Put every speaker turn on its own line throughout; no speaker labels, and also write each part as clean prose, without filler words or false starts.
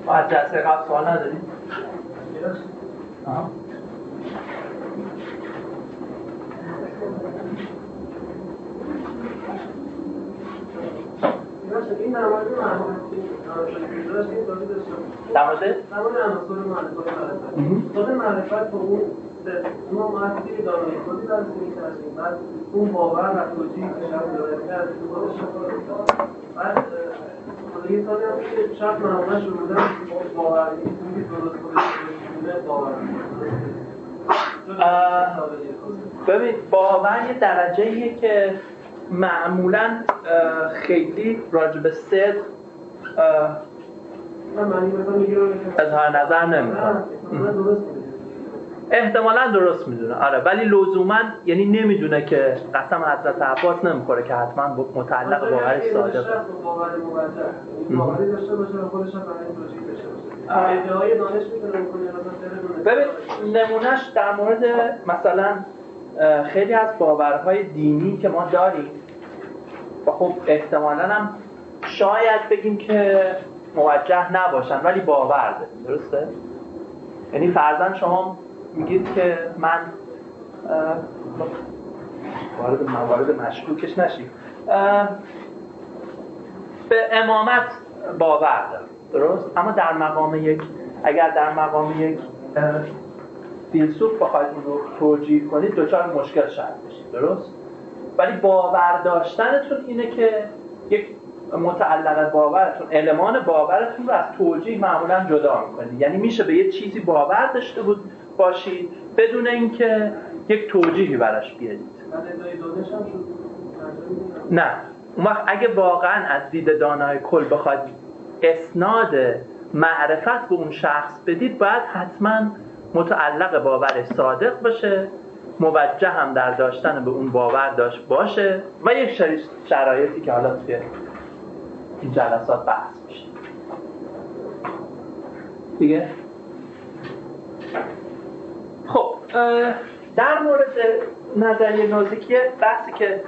از جلسه قبل سوال نداریم؟
این در مورد معرفت با اون ما معرفتی دانایی خودی درست می‌کردیم، بعد اون باور و توجیه که شب داره کرد خودش بعد یه سالی هم که شب معمولا شروع بودن باور میگه درست خودش باور
ببین باور یه درجه‌ایه که معمولاً خیلی راجع به صدق اظهار نظر نمی‌کنه. احتمالاً درست میدونه، آره، ولی لزوماً یعنی نمیدونه که قسم حضرت عباس نمیخوره که حتما متعلق باور صادقه.
باوری داشته باشه و خودش هم برای توجیه داشته باشه. ادعای دانش میتونه بکنه مثلا
ببین نمونهش در مورد مثلا خیلی از باورهای دینی که ما داریم و خب احتمالاً هم شاید بگیم که موجه نباشن ولی باور داریم، درسته؟ یعنی فرضاً شما میگید که من وارد موارد مشکوکش نشید به امامت باور دارم، درست؟ اما در مقام یک اگر در مقام یک فیلسوف بخواید اون رو توجیه کنید دچار مشکل شاید بشید، درست؟ ولی باور داشتنتون اینه که یک متعلق باورتون، المان باورتون رو از توجیه معمولا جدا میکنید. یعنی میشه به یه چیزی باور داشته باشید بدون اینکه یک توجیهی براش بیارید. نه، اون وقت اگه واقعا از دید دانای کل بخواید اسناد معرفت به اون شخص بدید باید حتما متعلق باور صادق باشه، موجه هم در داشتن به اون باور داشت باشه و یک شرایطی که حالا توی این جلسات بحث میشه دیگه. خب در مورد نظریه نوزیکی بحثی که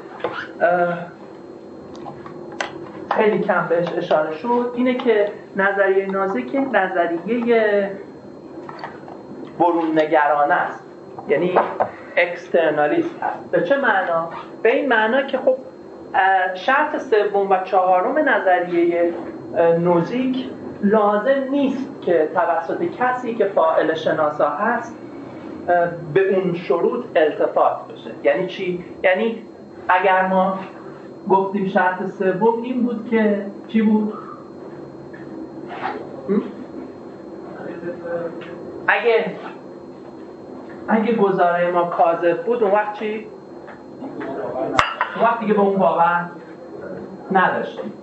خیلی کم بهش اشاره شد اینه که نظریه نوزیکی نظریه برون نگرانه است، یعنی اکسترنالیست هست. به چه معنا؟ به این معنا که خب شرط سوم و چهارم نظریه نوزیک لازم نیست که توسط کسی که فاعل شناسا هست به اون شروط التفات بشه. یعنی چی؟ یعنی اگر ما گفتیم شرط سوم این بود که چی بود؟ اگه گزاره ما کاذب بود اون وقت چی؟ اون وقت دیگه به اون باور نداشتیم.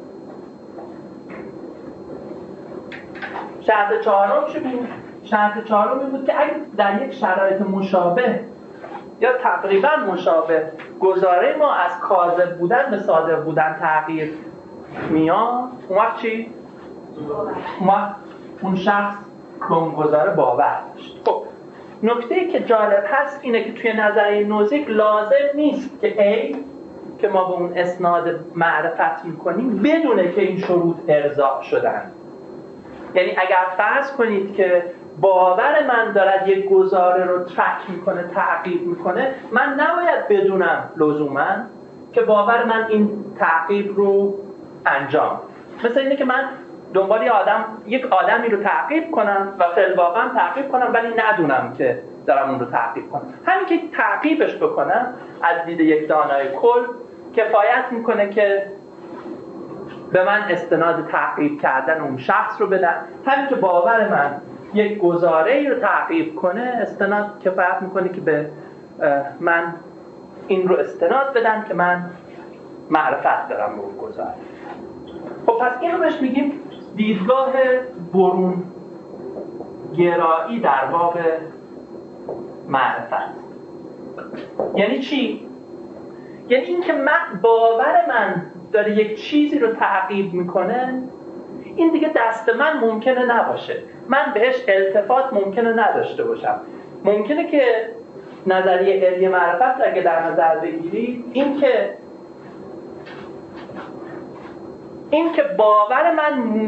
شرط چهارم چی بود؟ شرط چهارم این بود که اگه در یک شرایط مشابه یا تقریبا مشابه گزاره ما از کاذب بودن به صادق بودن تغییر میاد، اون وقت چی؟ اون وقت اون شخص به اون گزاره باور داشت. خب نکته‌ای که جالب هست اینه که توی نظریه نوزیک لازم نیست که که ما به اون اسناد معرفت میکنیم بدونه که این شروط ارضا شدن. یعنی اگر فرض کنید که باور من دارد یک گزاره رو ترک میکنه، تعقیب میکنه، من نباید بدونم لزوما که باور من این تعقیب رو انجام. مثل اینه که من دنبال یک آدمی رو تعقیب کنم و فی الواقع تعقیب کنم ولی ندونم که دارم اون رو تعقیب کنم. همین که تعقیبش بکنم از دید یک دانای کل کفایت میکنه که به من استناد تعقیب کردن اون شخص رو بدن. همین که باور من یک گزاره‌ای رو تعقیب کنه استناد کفایت میکنه که به من این رو استناد بدن که من معرفت دارم به اون گزاره. خب پس این رو بهش میگیم دیدگاه برون گرایی در باب معرفت. یعنی چی؟ یعنی این که باور من داره یک چیزی رو تعقیب میکنه این دیگه دست من ممکنه نباشه، من بهش التفات ممکنه نداشته باشم. ممکنه که نظریه علمی معرفت اگه در نظر بگیرید این که باور من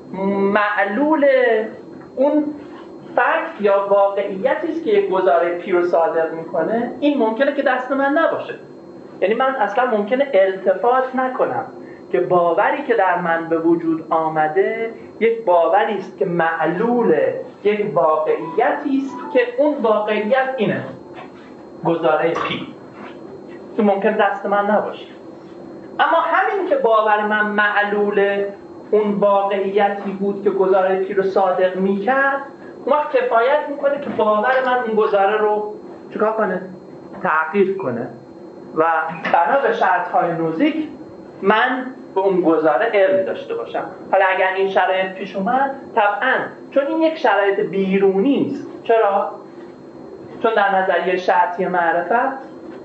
معلول اون فکت یا واقعیتی است که یک گزاره پی رو صادر میکنه، این ممکنه که دست من نباشه. یعنی من اصلا ممکنه التفات نکنم که باوری که در من به وجود آمده یک باوری است که معلول یک واقعیتی است که اون واقعیت اینه، گزاره پی، که ممکن دست من نباشه. اما همین که باور من معلول اون واقعیتی بود که گزاره پی رو صادق میکرد، اون وقت کفایت میکنه که باور من اون گزاره رو چیکار کنه؟ تغییر کنه و بنا به شرطهای نوزیک من به اون گزاره علم داشته باشم. حالا اگر این شرایط پیش اومد، طبعا چون این یک شرایط بیرونی است. چرا؟ چون در نظریه شرطی معرفت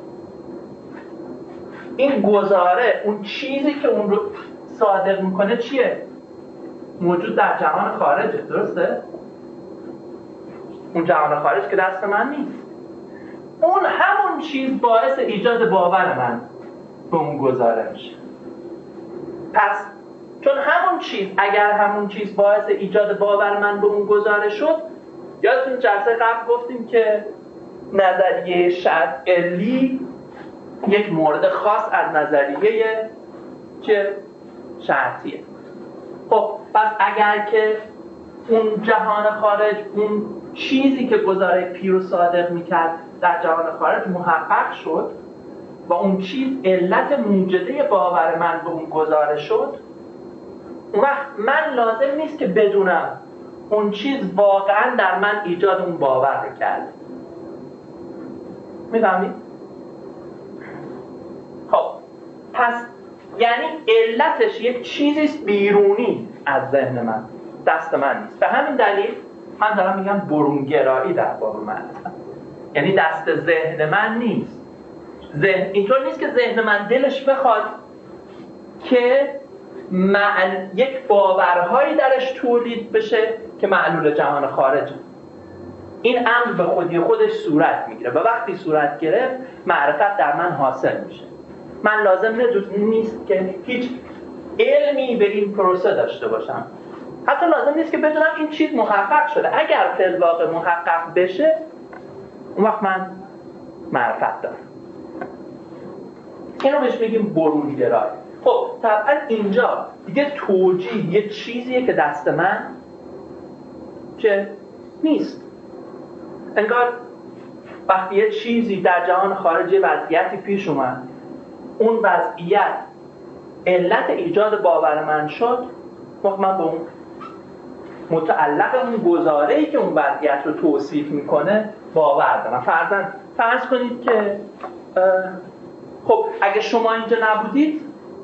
این گزاره، اون چیزی که اون رو صادق میکنه چیه؟ موجود در جهان خارجه، درسته؟ اون جهان خارج که دست من نیست. اون همون چیز باعث ایجاد باور من به اون گزاره میشه. پس چون همون چیز، اگر همون چیز باعث ایجاد باور من به اون گزاره شد، یادتون جلسه قبل گفتیم که نظریه شرط علی یک مورد خاص از نظریه چه شرطیه. خب پس اگر که اون جهان خارج، اون چیزی که گزاره پی رو صادق میکرد در جهان خارج محقق شد و اون چیز علت موجده باور من به اون گزاره شد، اون وقت من لازم نیست که بدونم اون چیز واقعا در من ایجاد اون باور رو کرد. میفهمید؟ خب پس یعنی علتش یک چیزیست بیرونی از ذهن من، دست من نیست. به همین دلیل من دارم میگم برونگرایی در باب معرفت، یعنی دست ذهن من نیست. اینطور نیست که ذهن من دلش بخواد که یک باورهایی درش تولید بشه که معلول جهان خارجه. این امر به خودی خودش صورت میگیره و وقتی صورت گرفت معرفت در من حاصل میشه. من لازم نیست که هیچ علمی به این پروسه داشته باشم. حتی لازم نیست که بدونم این چیز محقق شده. اگر فی الواقع محقق بشه، اون وقت من معرفت دارم. اینو بهش بگیم برونگرایی. خب طبعا اینجا دیگه توجیه یه چیزیه که دست من چه نیست. انگار وقتی یه چیزی در جهان خارجی وضعیتی پیش اومد، اون وضعیت علت ایجاد باور من شد، وقت من به اون متعلق اون گزاره‌ای که اون وضعیت رو توصیف میکنه باور دارم. فرض کنید که خب اگه شما اینجا نبودید،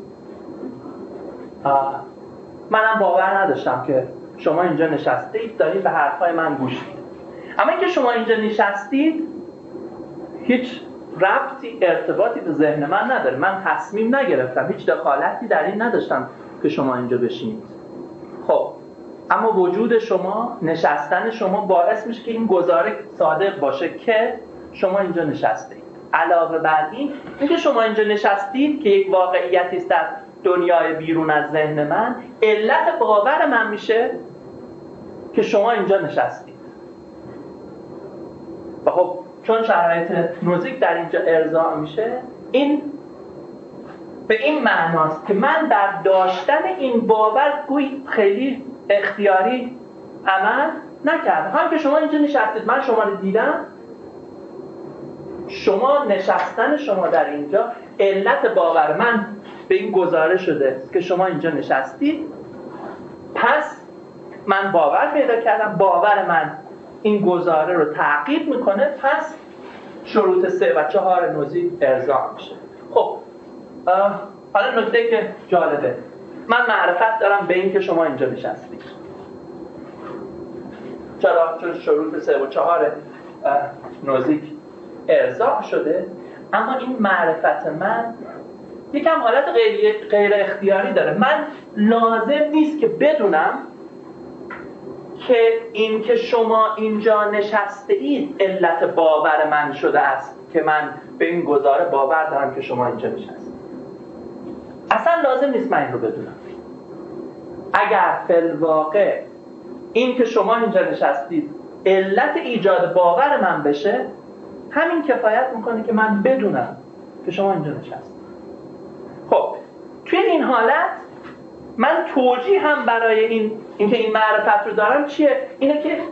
منم باور نداشتم که شما اینجا نشستید دارید به حرفای من گوش میدید. اما اینکه شما اینجا نشستید هیچ ربطی، ارتباطی به ذهن من نداره. من تصمیم نگرفتم، هیچ دخالتی در این نداشتم که شما اینجا بشینید. خب اما وجود شما، نشستن شما باعث میشه که این گزاره صادق باشه که شما اینجا نشستید. علاوه بر این، اینکه شما اینجا نشستید که یک واقعیتی است در دنیای بیرون از ذهن من، علت باور من میشه که شما اینجا نشستید. و خب چون شرایط نوزیک در اینجا ارضا میشه، این به این معناست که من در داشتن این باور گویی خیلی اختیاری عمل نکردم. هم که شما اینجا نشستید، من شما رو دیدم، شما نشستن شما در اینجا علت باور من به این گزاره شده که شما اینجا نشستید. پس من باور پیدا کردم، باور من این گزاره رو تعقیب میکنه، پس شروط 3 و 4 نوزیک ارضا میشه. خب حالا نکته که جالبه، من معرفت دارم به این که شما اینجا نشستید. چرا؟ چون شروط 3 و 4 نوزیک ارضا شده. اما این معرفت من یکم حالت غیر اختیاری داره. من لازم نیست که بدونم که این که شما اینجا نشسته اید علت باور من شده است که من به این گزاره باور دارم که شما اینجا نشستید. اصلا لازم نیست من این رو بدونم. اگر فی الواقع این که شما اینجا نشستید علت ایجاد باور من بشه، همین کفایت میکنه که من بدونم که شما اینجا نشستید. خب توی این حالت من توجیه هم برای اینکه این معرفت رو دارم چیه؟ اینه که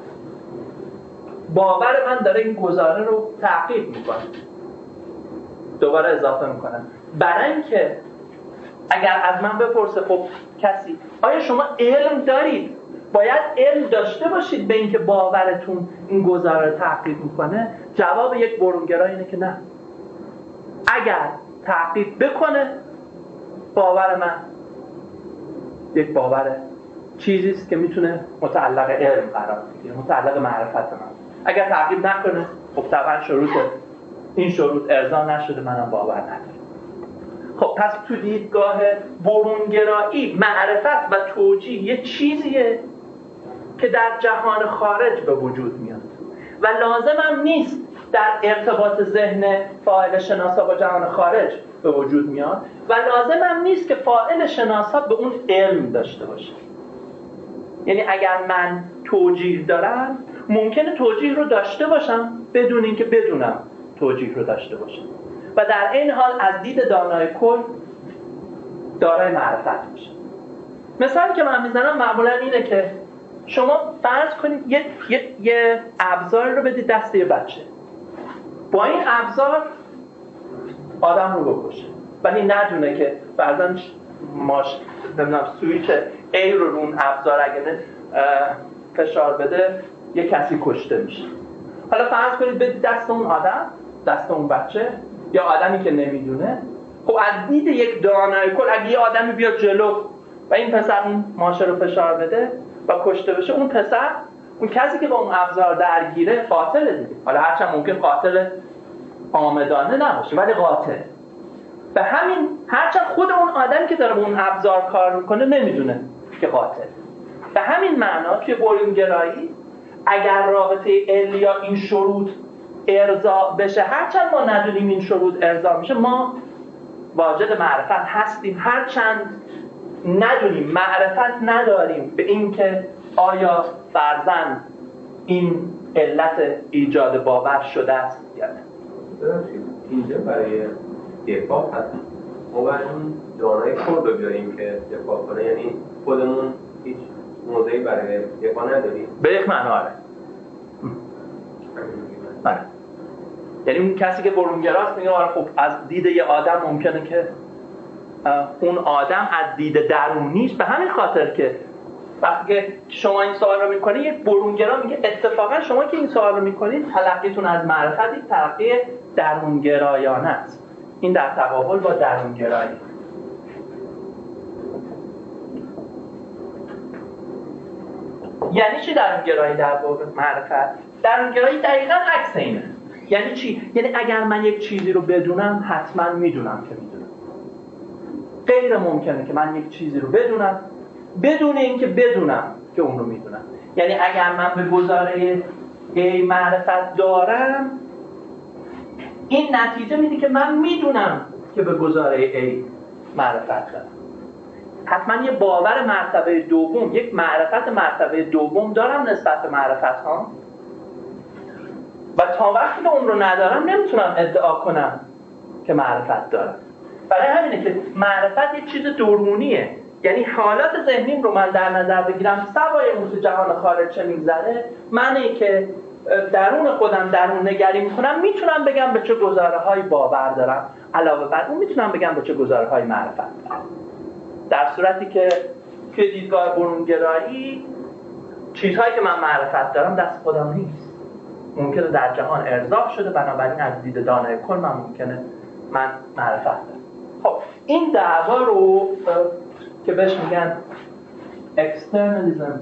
باور من داره این گزاره رو تعقیب میکنه، دوباره اضافه میکنم. برای اینکه اگر از من بپرسه خب کسی آیا شما علم دارید، باید علم داشته باشید به اینکه باورتون این گزاره رو تعقیب میکنه، جواب یک برونگرا اینه که نه. اگر تعقیب بکنه باور من یک باور چیزیست که میتونه متعلق علم قرار بگیره، متعلق معرفت من. اگر تعقیب نکنه خب طبعا این شروط ارضا نشده، منم باور ندارم. خب پس تو دیدگاه برونگرایی معرفت و توجیه یه چیزیه که در جهان خارج به وجود میاد و لازم هم نیست در ارتباط ذهن فاعل شناسا با جهان خارج به وجود میاد و لازم هم نیست که فاعل شناسا به اون علم داشته باشه. یعنی اگر من توجیه دارم ممکنه توجیه رو داشته باشم بدون اینکه بدونم توجیه رو داشته باشم و در این حال از دید دانای کل دارای معرفت باشه. مثالی که من میزنم معمولا اینه که شما فرض کنید یه ابزار رو بدید دست یه بچه، با این ابزار آدم رو بکشه ولی ندونه که فرضاً سویچ A رو اون ابزار اگه فشار بده یه کسی کشته میشه. حالا فرض کنید بدید دست اون آدم، دست اون بچه یا آدمی که نمیدونه. خب از دید یک دانای کل اگه یه آدمی بیاد جلو و این پسر اون ماشه رو فشار بده و کشته بشه، اون پسر، اون کسی که با اون ابزار درگیره قاتل دیگه. حالا هرچند ممکن قاتل عامدانه نباشه ولی قاتل. به همین هرچند خود اون آدمی که داره با اون ابزار کار میکنه نمیدونه که قاتل. به همین معنا توی برونگرایی اگر رابطه علی یا این شروط ارضا بشه، هرچند ما ندونیم این شروط ارضا میشه، ما واجد معرفت هستیم. هرچند ندونیم، معرفت نداریم به این که آیا فرضاً این علت ایجاد باور شده است یا نه.
اینجا برای دفاع هست ما باید اون دانای کل رو بیاریم که دفاع کنه، یعنی خودمون هیچ موضعی برای دفاع نداریم.
به یک معنا آره. بله. یعنی اون کسی که برونگراست میگه آره خب از دید یه آدم ممکنه که اون آدم از دید درونیش، به همین خاطر که وقتی که شما این سوال رو میکنید یک برونگرا میگه اتفاقا شما که این سوال رو میکنید تلقیتون از معرفت یک تلقی درونگرایانه است. این در تقابل با درونگرایی. یعنی چی درونگرایی در باب معرفت؟ درونگرایی دقیقاً عکس اینه. یعنی چی؟ یعنی اگر من یک چیزی رو بدونم حتما میدونم که میدونم. غیر ممکنه که من یک چیزی رو بدونم بدون اینکه بدونم که اون رو میدونم. یعنی اگر من به گزاره A معرفت دارم، این نتیجه میده که من میدونم که به گزاره A معرفت دارم. حتما یه باور مرتبه دوم، یک معرفت مرتبه دوم دارم نسبت به معرفت ها و تا وقتی که اون رو ندارم نمیتونم ادعا کنم که معرفت دارم. برای همینه که معرفت یک چیز درونیه. یعنی حالات ذهنیم رو من در نظر بگیرم سوای اون تو جهان خارج چه میگذره، منی که درون خودم درون نگری میکنم میتونم بگم به چه گزاره‌هایی باور دارم، علاوه بر اون میتونم بگم به چه گزاره‌هایی معرفت دارم. در صورتی که توی دیدگاه برونگرایی چیزهایی که من معرفت دارم دست خودم نیست، ممکنه در جهان ارضا شده، بنابراین از دید دانای کل من ممکنه من معرفت دارم. خب این دعوا رو که بهش میگن externalism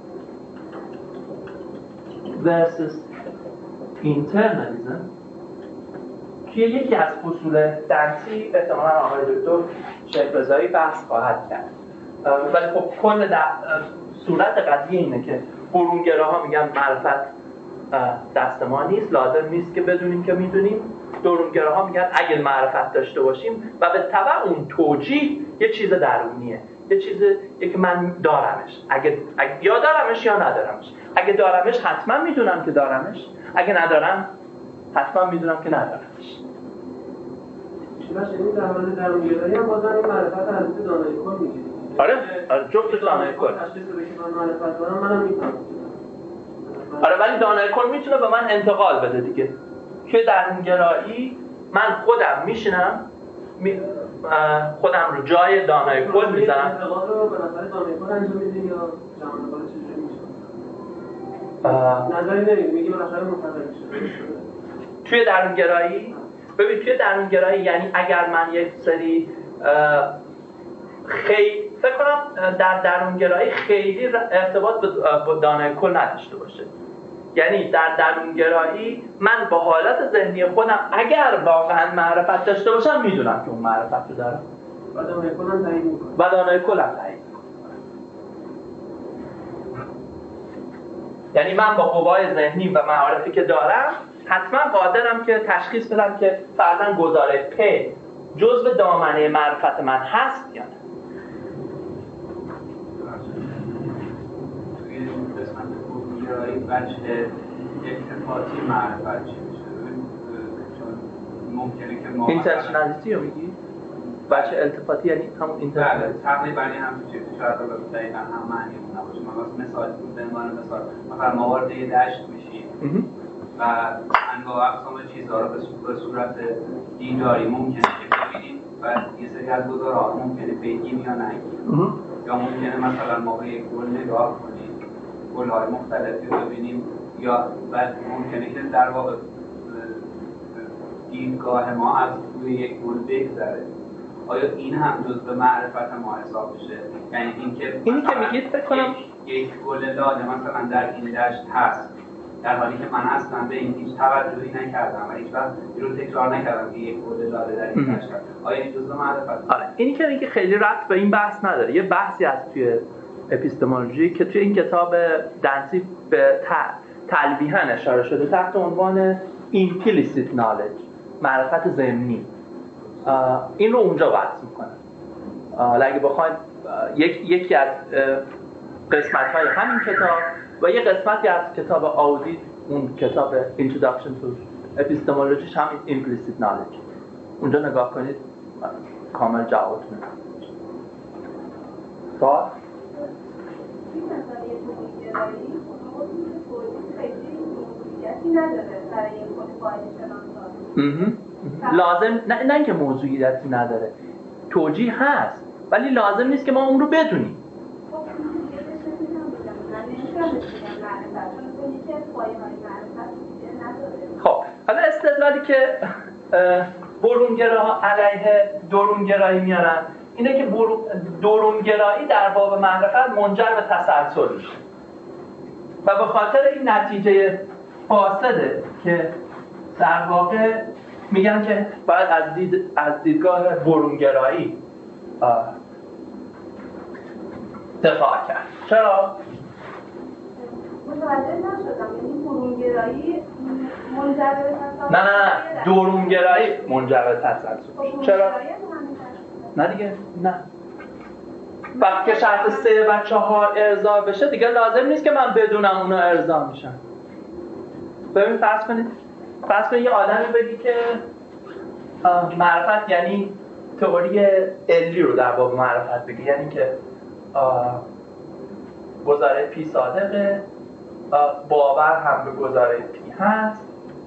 versus internalism که یکی از اصول درسی احتمالاً آقای دکتر شیخ رضایی بحث خواهد کرد، ولی خب کل صورت قضیه اینه که برونگراها میگن معرفت دست ما نیست، لازم نیست که بدونیم که میدونیم. درونگراها میگن اگه معرفت داشته باشیم و به تبع اون توجیه یه چیز درونیه، یه چیزی که من دارمش، اگه یا دارمش یا ندارمش. اگه دارمش حتما میدونم که دارمش، اگه ندارم حتما میدونم که ندارمش.
شما شنید در مورد درونگرایی هم بازم این معرفت از دانای کل میگیرید.
آره جفتش دانای کل.
تشخیص بده که من معرفت دارم، منم میفهمم.
آره ولی دانای کل میتونه به من انتقال بده دیگه. توی درونگرایی من خودم میشینم خودم رو جای دانای کل میذارم.
انتقال رو به نظر دانای کل انجام میدین یا جهان کل چجوری میشه؟ نظری نمیدی، میگی بالاخره منتقل میشه.
توی درونگرایی ببین، توی درونگرایی یعنی اگر من یک سری فکر کنم در درونگرایی خیلی ارتباط به دانای کل نداشته باشه. یعنی در درونگرایی من با حالت ذهنی خودم اگر واقعا معرفت داشته باشم میدونم که اون معرفت رو دارم
و دانای کل هم تایید میکنه.
و دانای کل هم تایید میکنه. یعنی من با قوای ذهنی و معارفی که دارم حتما قادرم که تشخیص بدم که فرضاً گزاره پ جزء دامنه معرفت من هست یا نه.
توی قسمت گرایی بچه التفاتی معرفت چی میشه؟ چون ممکنه که ما
اینترنشنالیتی رو میگی؟ بچه التفاتی یعنی همون اینترنشنالیتی؟
تقریبا این هم تو چیزی شاید رو دقیقا هم معنی اون نباشه. من مثال به عنوان مثال مثلا ما وارد یه دشت میشیم و انواع اقسام چیزها رو به صورت دیداری ممکنه که ببینیم و یه سری از گزاره‌ها ممکنه بگیم یا نگیم، یا ممکنه مثلا ما به یک گل نگاه کنیم، گل‌های مختلفی رو ببینیم، یا بعد ممکنه که در واقع دیدگاه ما از روی یک گل بگذره. آیا این هم جزء معرفت ما حساب میشه؟ یعنی اینی که
میگید فکر کنم
یک گل لاله مثلا در این دشت هست، در حالی که من اصلا به این هیچ توجهی نکردم و هیچ وقت این رو تکرار نکردم که یک گل لاله در این دشت هست. آیا این جزء معرفت؟
آره اینی که خیلی ربط به این بحث نداره. یه بحثی هست توی اپیستمولوژی که توی این کتاب دنسی به تلویحاً اشاره شده تحت عنوان implicit knowledge، معرفت ضمنی. این رو اونجا بحث میکنه. اگه بخواید یکی از قسمت‌های همین کتاب و یه قسمتی از کتاب آودی، اون کتاب Introduction to Epistemology هم Implicit Knowledge، اونجا نگاه کنید کامل جوابتون میده. سوال؟
این مسئله توجیه‌گرایی خیلی نداره برای یک خود فایل شناسا.
لازم نه اینکه موضوعیتی نداره، توجیه هست ولی لازم نیست که ما اون رو بدونیم. خب حالا استدلالی که برونگراها علیه درونگرایی میارن اینه که درونگرایی در باب معرفت منجر به تسلسل میشه و به خاطر این نتیجه فاسده که در واقع میگن که باید از دیدگاه برونگرایی دفاع کرد. چرا؟
متوجه نشدم. یعنی برونگرایی منجر به تسلسل؟
نه درونگرایی منجر به تسلسل. چرا؟ نه دیگه نه. وقتی که شرط 3 و 4 ارضا بشه دیگه لازم نیست که من بدونم اونا ارضا میشن. ببین فرض کنید یه آدمی بگی که معرفت یعنی تئوری علی رو در باب معرفت بگی، یعنی که گزاره پی صادقه، باور هم به گزاره پی هست،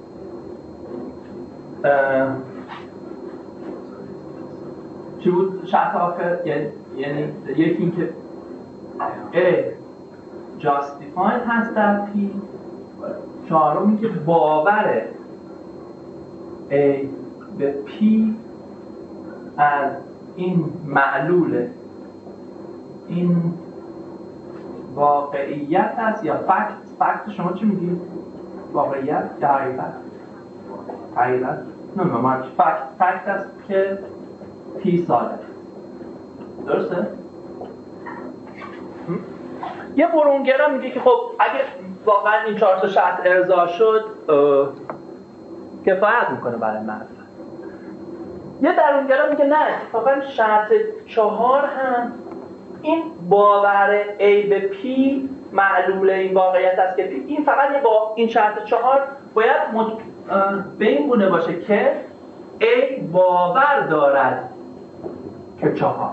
چی بود شرط آخر؟ یعنی یکی این که A justified هست در پی، چهارمی که باور A به پی از این معلول این واقعیت هست یا فکت شما چی میگید؟ واقعیت یا حقیقت؟ نه فکت هست که پی صادق. درسته؟ یه برونگرا میگه که خب اگه واقعا این 4 تا شرط ارضا شد کفایت میکنه برای معرفت. یه درونگرا میگه نه، اتفاقا شرط 4 هم این باور A به P معلول این واقعیت است که این فقط با این شرط 4 باید به این گونه باشه که A باور دارد که 4.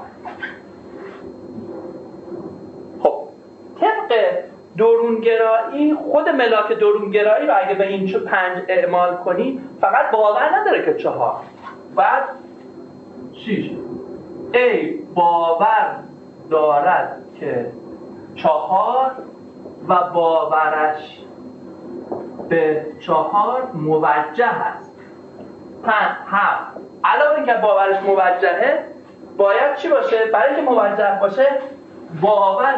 خب طبق درونگرایی، خود ملاک درونگرایی رو اگه به این 5 اعمال کنی فقط باور نداره که 4، بعد 6 A باور دارد که 4 و باورش به 4 موجه است. 7 علاوه اینکه باورش موجهه باید چی باشه؟ برای اینکه موجه باشه باور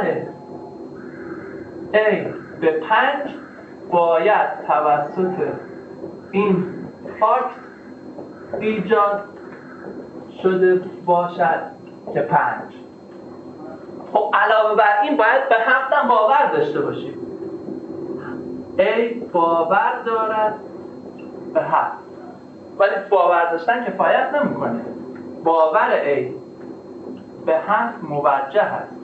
A به 5 باید توسط این فاکت ایجاد شده باشد که 5. خب علاوه بر این باید به 7 هم باور داشته باشیم. A باور دارد به 7، ولی باور داشتن کفایت نمیکنه. باور A به 7 موجه است.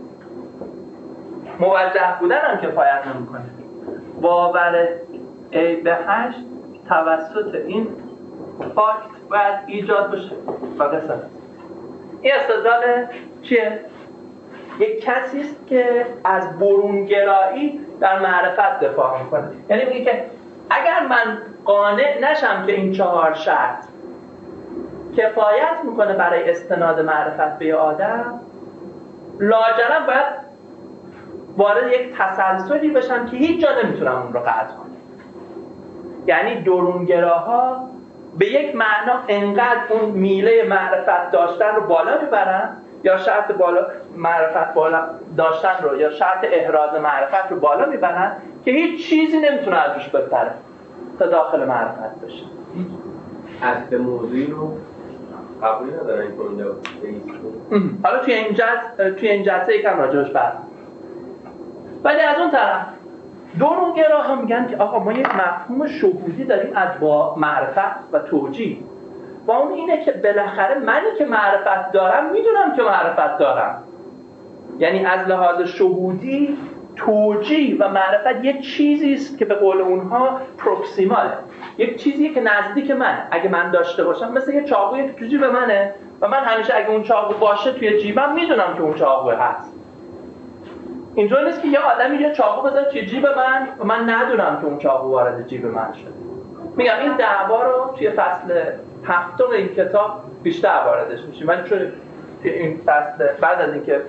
موجه بودن هم کفایت نمیکنه. باور A به 8 توسط این فاکت باید ایجاد بشه و قصد. این استدلال چیه؟ یک کسی است که از برونگرایی در معرفت دفاع میکنه. یعنی میگه که اگر من قانع نشم که این 4 شرط کفایت میکنه برای استناد معرفت به آدم، لاجرم باید وارد یک تسلسلی بشم که هیچ جا نمیتونم اون رو قطع کنم. یعنی درونگراها به یک معنا انقدر اون میله معرفت داشتن رو بالا میبرن، یا شرط بالا معرفت بالا داشتن رو یا شرط احراز معرفت رو بالا میبرن که هیچ چیزی نمیتونه ازش بپره تا داخل معرفت بشه.
اصل موضوعی رو قبولی ندارن این کنده
حالا توی این جلسه یکم راجعش بحث. ولی از اون طرف درونگراها میگن که آقا ما یک مفهوم شهودی داریم از با معرفت و توجیه، و اون اینه که بالاخره منی که معرفت دارم میدونم که معرفت دارم. یعنی از لحاظ شهودی توجیه و معرفت یک چیزی است که به قول اونها پروکسیماله، یک چیزیه که نزدیک منه. اگه من داشته باشم مثل یه چاقویی که تو جیب منه و من همیشه اگه اون چاقو باشه توی جیبم میدونم که اون چاقو هست. اینجوری نیست که یه آدمی یه چاقو بزنه توی جیب من و من ندونم که اون چاقو وارد جیب من شده. میگم این دعوا رو توی فصل 7 این کتاب بیشتر واردش میشیم، ولی چون این فصل بعد از اینکه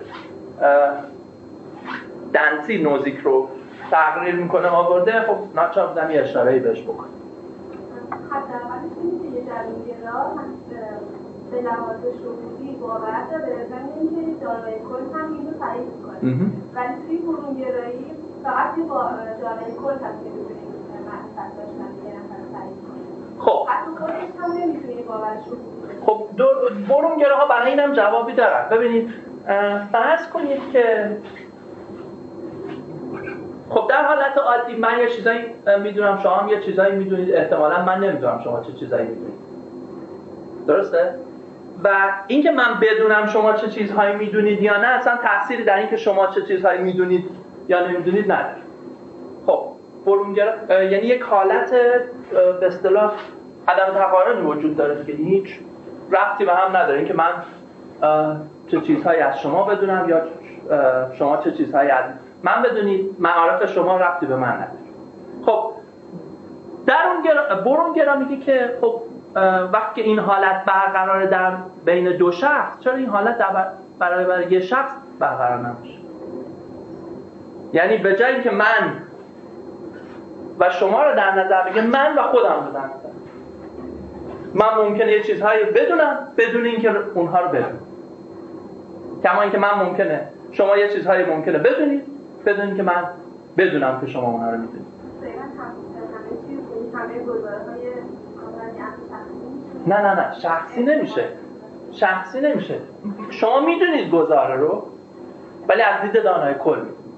دنسی نوزیک رو تقریر میکنه آورده، خب ناچار بودم یه اشاره‌ای بهش بکنم.
حتی اولش اینه که درونگرا به لحاظ شهودی باور داره، ولی اینکه دارای کل هم اینو تایید میکنه. ولی توی برونگرایی فقط با دارای کل هست که میتونیم معرفت داشتن یه نفر تایید کنه.
خب
حتی خودش هم نمیتونی باور شهودی.
خب برونگراها برای اینم جوابی دارن. ببینید فرض کنید که خب در حالت عادی من یه چیزایی میدونم، شما هم یه چیزایی میدونید، احتمالاً من نمیدونم شما چه چیزایی میدونید. درسته؟ و اینکه من بدونم شما چه چیزهایی میدونید یا نه اصلا تأثیری در اینکه شما چه چیزهایی میدونید یا نمیدونید نداره. خب برونگرا یعنی یک حالت به اصطلاح عدم تقارنی وجود داره که هیچ ربطی به هم نداره، اینکه من چه چیزهایی از شما بدونم یا شما چه چیزهایی از من بدونید، معارف شما ربطی به من نداره. خب برونگرا میگه که خب وقتی این حالت برقرار در بین دو شخص، چرا این حالت برای یه شخص برقرار نمیشه؟ یعنی به جای اینکه من و شما رو در نظر بگیره، من و خودم رو در نظر بگیره. من ممکنه یه چیزهایی بدونم بدون اینکه اونها رو بدونم، کما اینکه من ممکنه شما یه چیزهایی ممکنه بدونید بدون اینکه من بدونم که شما اونها رو میدونید. نه شخصی نمیشه. شما میدونید گزاره رو، ولی از دید دانای کل.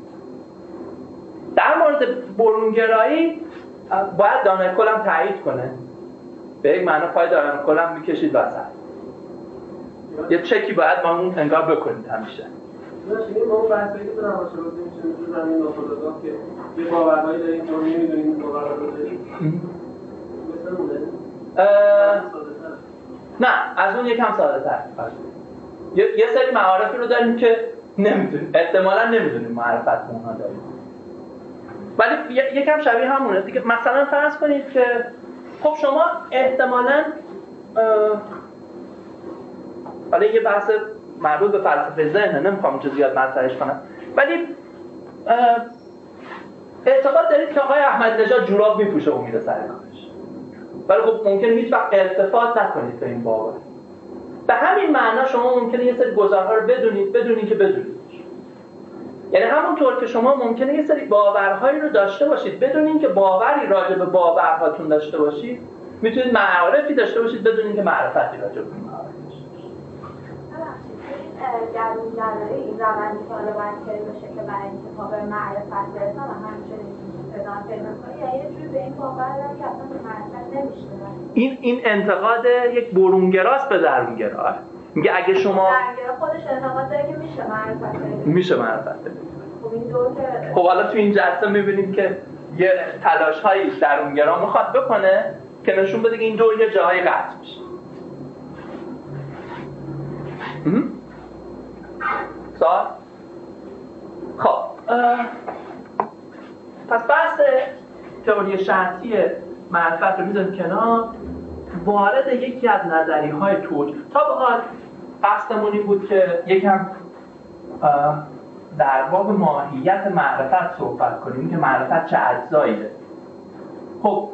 در مورد برونگرایی باید دانای کل هم تایید کنه، به یک معنا پای دانای کل هم میکشید وسط. یه چکی باید با اون انگار بکنید همیشه.
این ما بحثایی که تو روانشناسی می‌شیم تو زمین ناخودآگاه که یه باورهایی داریم که ما نمی‌دونیم این باورها رو داریم. مثلا اون
نه، از اون یکم ساده‌تر. یه سری معارفی رو داریم که نمی‌دونیم، احتمالاً نمی‌دونیم معرفت اونها داریم. ولی یکم شبیه همونه دیگه. مثلا فرض کنید که خب شما احتمالاً حالا یه بحث مربوط به فلسفه ذهنه، نمیخوام اینجا زیاد مطرحش کنم، ولی اعتقاد دارید که آقای احمدی نژاد جوراب میپوشه و میره سر کارش، ولی خب ممکنه هیچ وقت التفات نکنید به این باور. به همین معنا شما ممکنه یه سری گزارها رو بدونید که بدونید. یعنی همونطور که شما ممکنه یه سری باورهایی رو داشته باشید بدونید که باوری راجع به باورهاتون داشته باشید، میتونید معارفی داشته باشید بدونید که معرفتی راجع به این معارف داشته باشید.
گرونگرایی این روندی که حالا باید طی بشه که برای اینکه پا به معرفت برسن و همچنین ادامه پیدا کنه، یا یه جوری به این باور دارن که اصلا به معرفت نمیشه.
این انتقاد یک برونگراست به درونگرا. میگه اگه شما
درونگرا خودش انتقاد داره که میشه معرفت بده. خب این دور که
خب حالا تو این جلسه میبینید که یه تلاش‌هایی درونگرا میخواد بکنه که نشون بده که این دور یه جایی قطع میشه. سوال؟ خب پس بحث تئوری شرطی معرفت رو میذاریم کنار، وارد یکی از نظریه‌های توجیه. تا به حال بحثمون این بود که یکم در باب ماهیت معرفت صحبت کنیم که معرفت چه اجزاییه. خب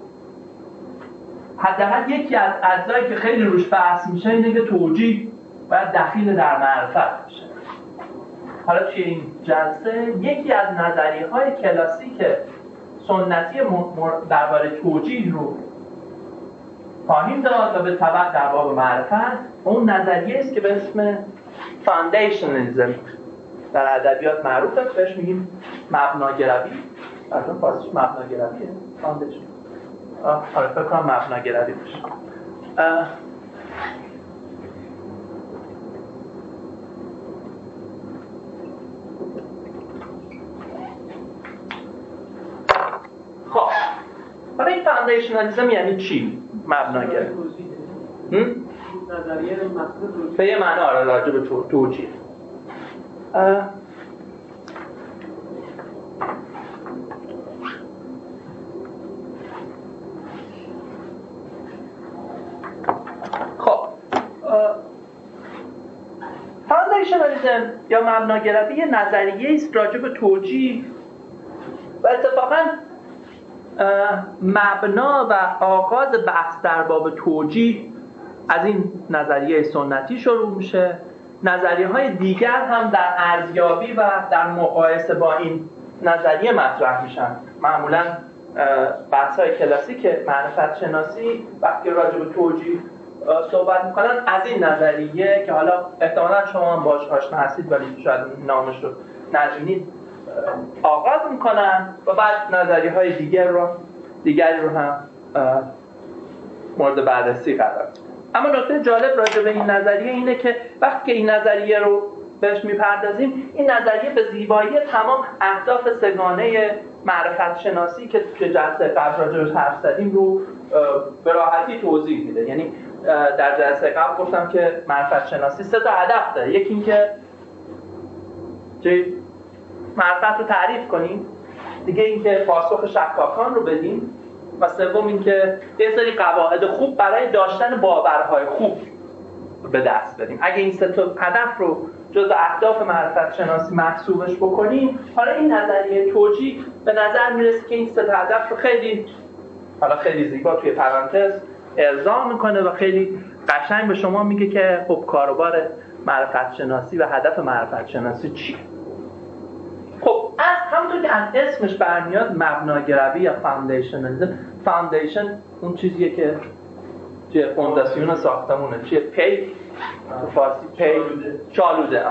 حداقل یکی از اجزایی که خیلی روش بحث میشه اینه که توجیه باید دخیل در معرفت بشه. حالا توی این جلسه یکی از نظریه‌های کلاسیک سنتی درباره توجیه رو خواهیم داد و به تبع در باب معرفت. اون نظریه است که به اسم فاندیشنالیسم در ادبیات معروفه، بهش میگیم مبناگرایی. اصلا فارسیش مبناگراییه، فاندیشن. آره فکر کنم مبناگرایی باشه. خب حالا این فاندیشنالیسم یعنی چی؟ مبناگرایی
نظریه مقصود توجیه
به یه معنی آره راجع به توجیه. خب فاندیشنالیسم یا مبناگرایی یه نظریه است راجع به توجیه و اتفاقاً مبنا و آغاز بحث در باب توجیه از این نظریه سنتی شروع میشه. نظریه‌های دیگر هم در ارزیابی و در مقایسه با این نظریه مطرح میشن. معمولاً بحث‌های کلاسیک معرفت شناسی وقتی راجع به توجیه صحبت میکنن از این نظریه که حالا احتمالاً شما هم باهاش آشنا هستید ولی شاید نامش رو ندونید آغاز میکنن و بعد نظریه‌های دیگری رو هم مورد بررسی قرار میدن. اما نکته جالب راجع به این نظریه اینه که وقتی که این نظریه رو بهش میپردازیم، این نظریه به زیبایی تمام اهداف سگانه معرفت شناسی که توی جلسه قبل راجعش حرف زدیم رو به راحتی توضیح میده. یعنی در جلسه قبل گفتم که معرفت شناسی 3 تا هدف داره. یکی این که معرفت رو تعریف کنیم، دیگه این که پاسخ شکاکان رو بدیم و سوم این که یه سری قواعد خوب برای داشتن باورهای خوب به دست بدیم. اگه این 3 تا هدف رو جزء اهداف معرفت شناسی محسوبش بکنیم، حالا این نظریه توجیه به نظر میرسه که این 3 تا هدف رو خیلی زیبا توی پرانتز ارضا میکنه و خیلی قشنگ به شما میگه که خب کاروبار معرفت شناسی و هدف معرفت شناسی چیه. خب از همونطور که از اسمش برمیاد مبناگرایی یا فاندیشنالیسم، فاندیشن اون چیزیه که چیه فونداسیون ساختمونه، چیه پی تو فارسی پی چالوده.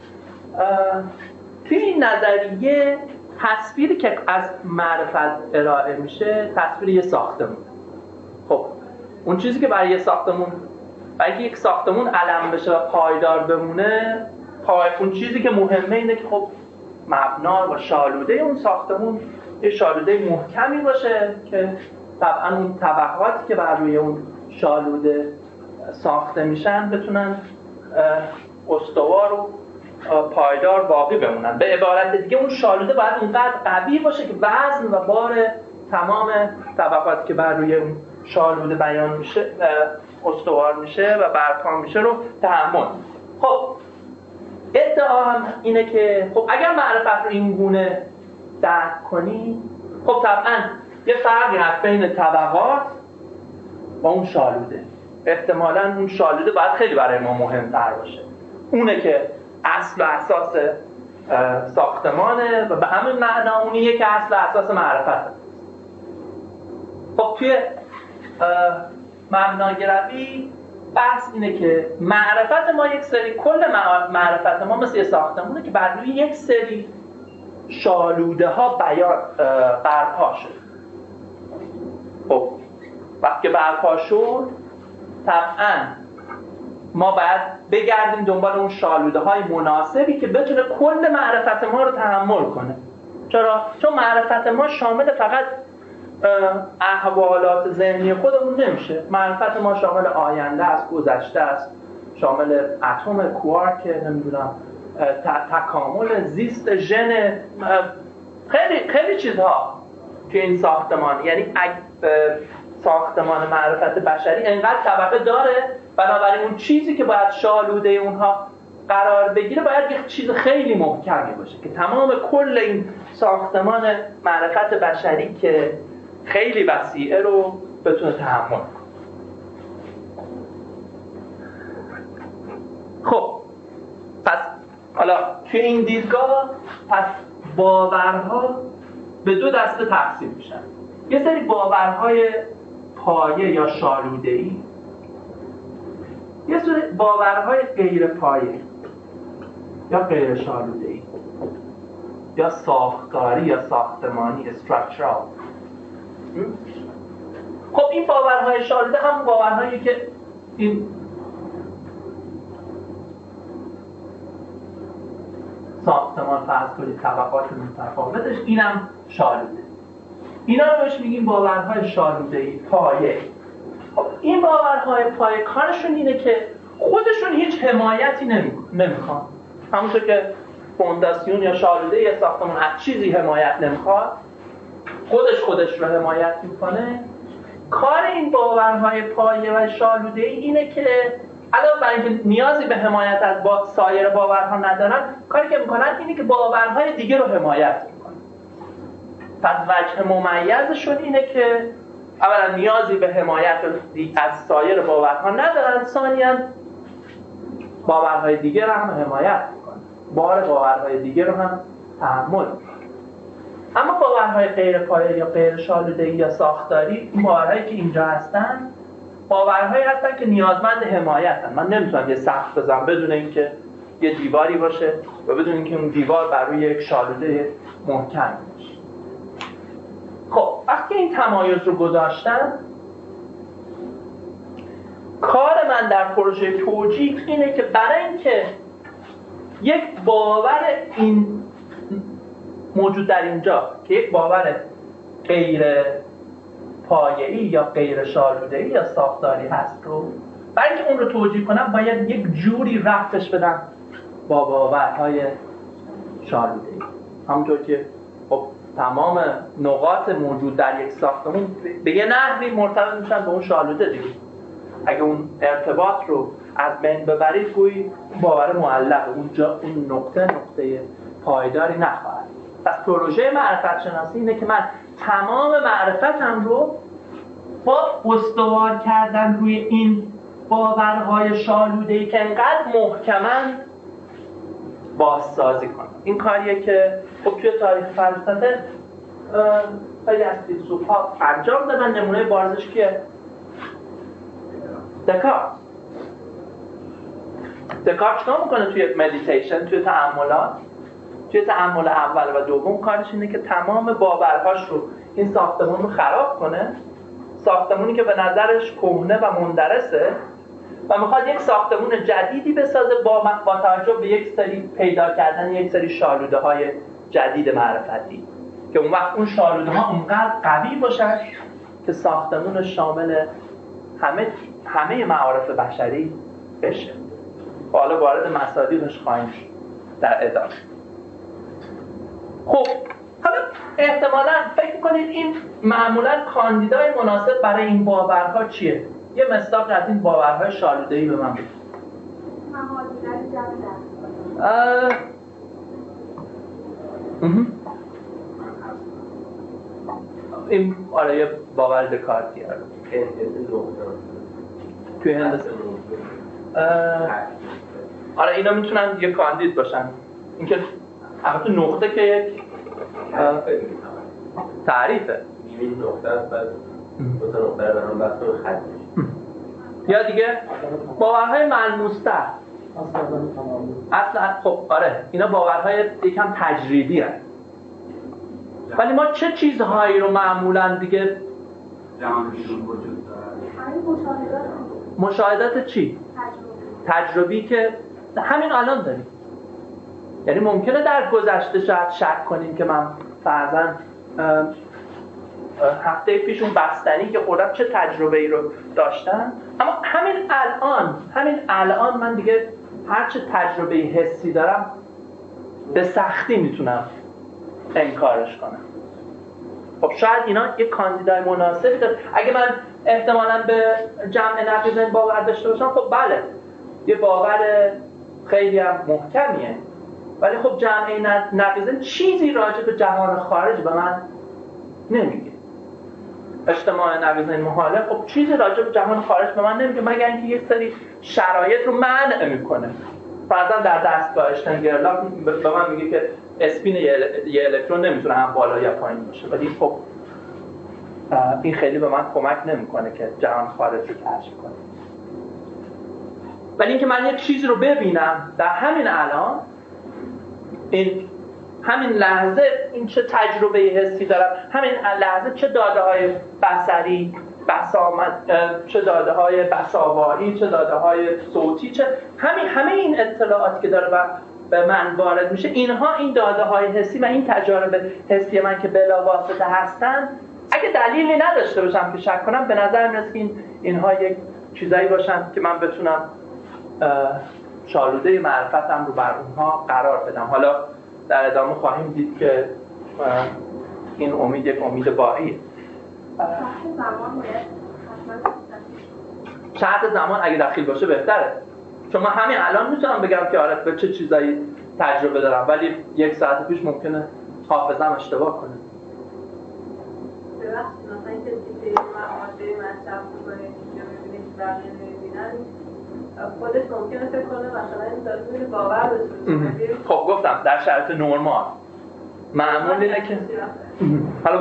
توی این نظریه تصویری که از معرفت ارائه میشه تصویر یه ساختمون. خب اون چیزی که برای یک ساختمون علم بشه و پایدار بمونه، اون چیزی که مهمه اینه که خب مبنا و شالوده اون ساختمون یه شالوده محکمی باشه که طبعا اون طبقاتی که بر روی اون شالوده ساخته میشن بتونن استوار و پایدار باقی بمونن. به عبارت دیگه اون شالوده باید اونقدر قوی باشه که وزن و بار تمام طبقاتی که بر روی اون شالوده بیان میشه استوار میشه و برپا میشه رو تحمل. خب ادعا هم اینه که خب اگر معرفت رو این گونه درک کنی خب طبعا یه فرقی هست بین طبقات و اون شالوده. احتمالاً اون شالوده باید خیلی برای ما مهمتر باشه، اونه که اصل و اساس ساختمانه و به همین معنا اونیه که اصل و اساس معرفته. خب توی مبناگرایی بحث اینه که معرفت ما یک سری، کل معرفت ما مثل یه ساختمونه که بر روی یک سری شالوده ها برپا شد. خب وقتی برپا شد طبعا ما باید بگردیم دنبال اون شالوده های مناسبی که بتونه کل معرفت ما رو تحمل کنه. چرا؟ چون معرفت ما شامل فقط احوالات ذهنی خودمون نمیشه. معرفت ما شامل آینده است، گذشته است، شامل اتم کوارک، نمیدونم تکامل زیست ژن، خیلی چیزها که این ساختمان، یعنی ساختمان معرفت بشری انقدر طبقه داره، بنابراین اون چیزی که باید شالوده اونها قرار بگیره باید یک چیز خیلی محکمی باشه که تمام کل این ساختمان معرفت بشری که خیلی وسیعه رو بتونه تحمل کنه. خب پس حالا توی این دیدگاه پس باورها به دو دسته تقسیم میشن. یه سری باورهای پایه یا شالوده‌ای، یه سری باورهای غیر پایه یا غیر شالوده‌ای یا ساختاری یا ساختمانی استراکچرال. خب این باورهای شالوده هم باورهایی که این ساختمان فرض کنید طبقات متفاوتش، اینم شالوده. اینا رو بهش میگیم باورهای شالوده‌ای پایه. خب این باورهای پایه کارشون اینه که خودشون هیچ حمایتی نمیخوان. همونطور که فونداسیون یا شالوده یا ساختمان از چیزی حمایت نمیخواد، خودش رو حمایت میکنه. کار این باورهای پایه و شالوده‌ای اینه که علاوه بر اینکه نیازی به حمایت از سایر باورها ندارن، کاری که میکنن اینه که باورهای دیگه رو حمایت میکنن. پس وجه ممیزشون اینه که اولا نیازی به حمایت از سایر باورها ندارن، ثانیاً باورهای دیگه رو هم حمایت میکنن، بار باورهای دیگه رو هم تحمل میکنن. اما باورهای غیر پایه یا غیر شالوده‌ای یا ساختاری، این باورهایی که اینجا هستن باورهایی هستن که نیازمند حمایتن. من نمیتونم یه سقف بزنم بدون اینکه یه دیواری باشه و بدون اینکه اون دیوار بر روی یک شالوده محکم باشه. خب وقتی این تمایز رو گذاشتم، کار من در پروژه توجیه اینه که برای اینکه یک باور این موجود در اینجا که یک باور غیر پایه‌ای یا غیر شالوده‌ای یا ساختاری هست رو، برای اینکه اون رو توجیه کنم باید یک جوری ربطش بدم با باورهای شالوده‌ای. همونطور که خب تمام نقاط موجود در یک ساختمون به یه نحوی مرتبط میشن به اون شالوده دیگه. اگه اون ارتباط رو از بین ببرید گویی باور معلق اونجا اون نقطه پایداری نخواهد. پس پروژه معرفت شناسی اینه که من تمام معرفتم رو با استوار کردن روی این باورهای شالوده‌ای که انقدر محکمن بازسازی کنم. این کاریه که خب توی تاریخ فلسفه خیلی از فیلسوف‌ها انجام دادن. نمونه بارزش کیه؟ دکارت چیکار میکنه توی مدیتیشن، توی تأملات؟ توی تأمل اول و دوم کارش اینه که تمام باورهاش رو این ساختمون رو خراب کنه، ساختمونی که به نظرش کهنه و مندرسه، و میخواد یک ساختمون جدیدی بسازه با توجه به یک سری پیدا کردن یک سری شالوده های جدید معرفتی که اون وقت اون شالوده ها اونقدر قوی باشن که ساختمون شامل همه معارف بشری بشه. حالا وارد مصادیقش خواهیم شد در ادامه. خب حالا احتمالاً فکر کنید این معمولاً کاندیدای مناسب برای این باورها چیه؟ یه مصداق از این باورهای شالوده‌ای به من بگید. این آره یه باور دکارتی هست توی هندسه. آره اینا میتونن یه کاندید باشن. اینکه البته نقطه که یک تعریفه.
این نقطه است بعد دو تا نقطه رو هم بس کنه خط میشه.
یا دیگه باورهای ملموس‌تر. اصلا خب آره اینا باورهای یکم تجریدی هست. ولی ما چه چیزهایی رو معمولاً دیگه
جهان بیرون وجود داره؟
مشاهدات چی؟ تجربی که همین الان داریم. یعنی ممکنه در گذشته شاید شک کنیم که من فرضاً هفته پیش اون بستنی که خوردم چه تجربه‌ای رو داشتم، اما همین الان من دیگه هر چه تجربه حسی دارم به سختی میتونم انکارش کنم. خب شاید اینا یک کاندیدای مناسبی داره. اگه من احتمالاً به جمع نقیضین باور داشته باشم، خب بله یه باور خیلی هم محکمیه، ولی خب جمع نقیضین چیزی راجع به جهان خارج به من نمیگه. اجتماع نقیضین محاله خب چیزی راجع به جهان خارج به من نمیگه مگر اینکه یک سری شرایط رو منع میکنه. فرضاً در دستگاه اشتنگرلاک به من میگه که اسپین یه الکترون نمیتونه هم بالا یا پایین باشه، ولی خب این خیلی به من کمک نمیکنه که جهان خارج رو کشف کنم. ولی اینکه من یک چیزی رو ببینم در همین الان، همین لحظه این چه تجربه حسی دارم، همین لحظه چه داده‌های بصری، چه داده‌های بصاوایی، چه داده‌های صوتی، چه همه این اطلاعاتی که داره به من وارد میشه، این داده‌های حسی و این تجارب حسی من که بلاواسطه هستن، اگه دلیلی نداشته باشم که شک کنم، به نظر میاد که اینها یک چیزایی باشن که من بتونم شالوده معرفتم رو بر اونها قرار بدم. حالا در ادامه خواهیم دید که این امید یک امید باقیه. شرط زمان اگه دخیل باشه بهتره، چون من همین الان میتونم بگم که آره به چه چیزایی تجربه دارم، ولی یک ساعت پیش ممکنه حافظم اشتباه کنه.
ببخشید مثلا کسی که مقاله مطرح می‌کنه یا می‌بینه بقیه نمی‌بینن، خودش ممکنه فکر کنه مثلا این داره باور بشه.
خب گفتم در شرایط نرمال معمول اینه که حالا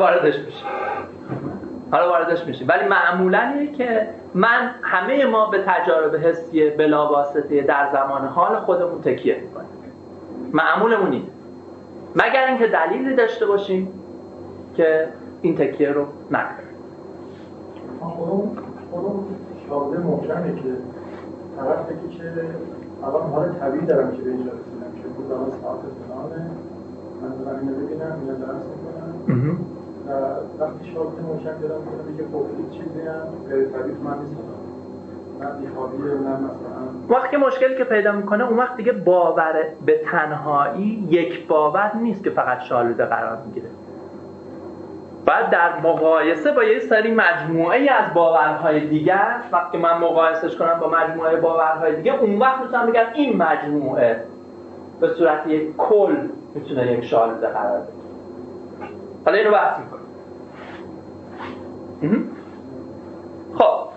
واردش میشه، ولی معمولاً اینه که همه ما به تجارب حسی بلاواسطه در زمان حال خودمون تکیه می‌کنیم. معمولمون اینه، مگر اینکه دلیلی داشته باشیم که این تکیه رو نکنیم.
خودم شاهده محکمه که طرف بگی که الان حال طبیعی دارم که به اینجا رسیدم که بود الان ساعت فلانه، من دارم اینو ببینم، اینو درس میکنم و وقتی شاهده محکم دارم میکنم بگه خب هیچ چیزی هم غیر طبیعی من نیستم، نه بیخوابیه نه مثلا.
وقتی مشکلی که پیدا میکنه اون وقت دیگه باور به تنهایی یک باور نیست که فقط شالوده قرار میگیره، بعد در مقایسه با یه سری مجموعه از باورهای دیگر، وقتی من مقایسش کنم با مجموعه باورهای دیگه، اون وقت میتونم بگم این مجموعه به صورت یک کل میتونه یک شالوده قرار بگیره. حالا اینو بحث میکنم. خب